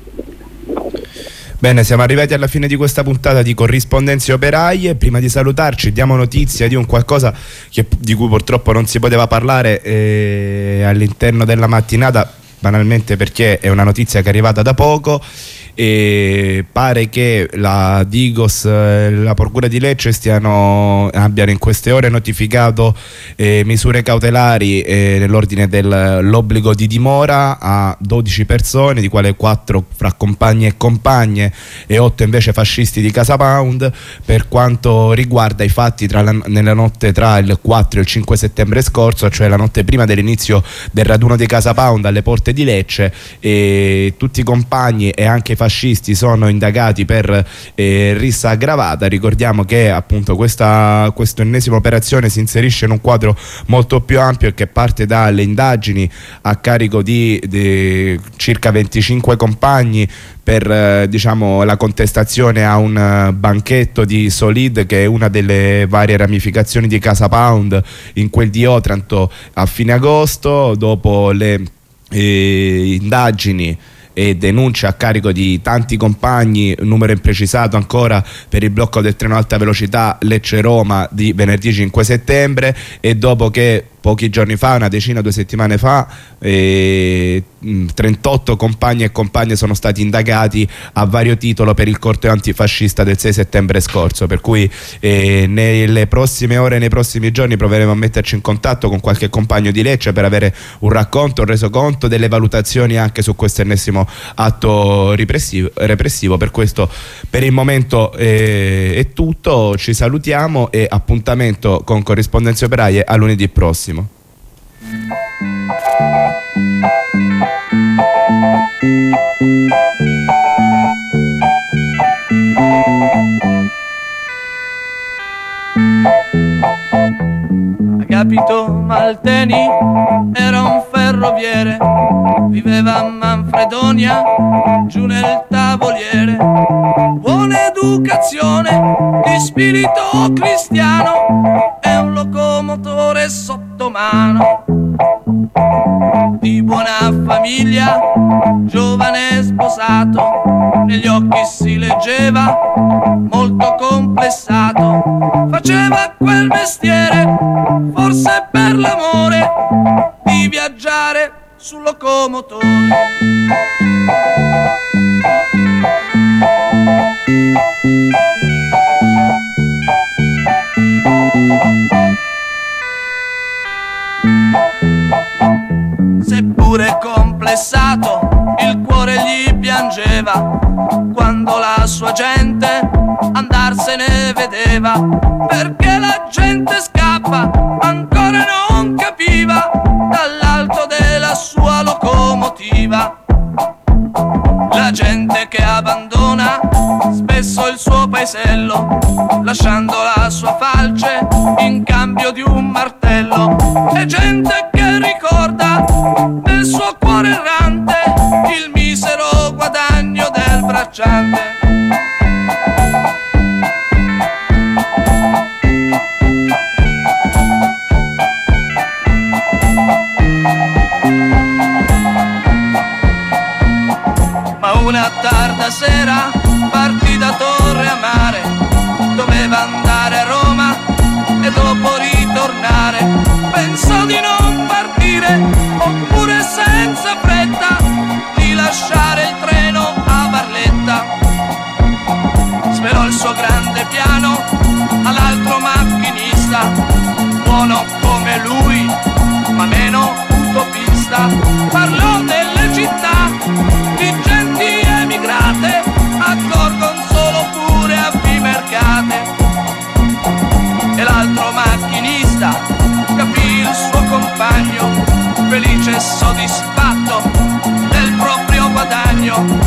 Bene, siamo arrivati alla fine di questa puntata di Corrispondenze Operaie. Prima di salutarci diamo notizia di un qualcosa che, di cui purtroppo non si poteva parlare eh, all'interno della mattinata, banalmente perché è una notizia che è arrivata da poco, e pare che la Digos e la Procura di Lecce stiano, abbiano in queste ore notificato eh, misure cautelari eh, nell'ordine dell'obbligo di dimora a dodici persone, di quale quattro fra compagni e compagne e otto invece fascisti di Casa Pound, per quanto riguarda i fatti tra la, nella notte tra il quattro e il cinque settembre scorso, cioè la notte prima dell'inizio del raduno di Casa Pound alle porte di Lecce. E tutti i compagni e anche i fascisti sono indagati per eh, rissa aggravata. Ricordiamo che appunto questa questa ennesima operazione si inserisce in un quadro molto più ampio e che parte dalle indagini a carico di, di circa venticinque compagni per eh, diciamo la contestazione a un uh, banchetto di Solid, che è una delle varie ramificazioni di Casa Pound, in quel di Otranto a fine agosto. Dopo le eh, indagini e denunce a carico di tanti compagni, numero imprecisato ancora, per il blocco del treno alta velocità Lecce-Roma di venerdì cinque settembre, e dopo che pochi giorni fa, una decina, due settimane fa, eh, trentotto compagni e compagne sono stati indagati a vario titolo per il corteo antifascista del sei settembre scorso, per cui eh, nelle prossime ore, nei prossimi giorni proveremo a metterci in contatto con qualche compagno di Lecce per avere un racconto, un resoconto delle valutazioni anche su questo ennesimo atto repressivo. repressivo. Per questo per il momento eh, è tutto, ci salutiamo e appuntamento con Corrispondenze Operaie a lunedì prossimo. Agapito Malteni era un ferroviere, viveva a Manfredonia, giù nel Tavoliere. Buona educazione, di spirito cristiano, è un locomotore sotto mano. Di buona famiglia, giovane sposato, negli occhi si leggeva molto complessato. Faceva quel mestiere, forse per l'amore di viaggiare sul locomotore. Seppure complessato, il cuore gli piangeva quando la sua gente andarsene vedeva, perché la gente scappa, ancora non capiva, dall'alto della sua locomotiva. La gente che abbandona spesso il suo paesello, lasciando la sua falce in cambio di un martello. E gente che ricorda nel suo cuore errante il misero guadagno del bracciante. Ma una tarda sera partì da Torre a Mare, doveva andare a Roma e dopo ritornare. Pensò di non partire, oppure senza fretta di lasciare il treno a Barletta. Svelò il suo grande piano all'altro macchinista, buono come lui ma meno utopista. Parlò delle città di genti emigrate a Gorgonzolo pure a Vimercate. E l'altro macchinista capì il suo compagno, felice e soddisfatto del proprio guadagno.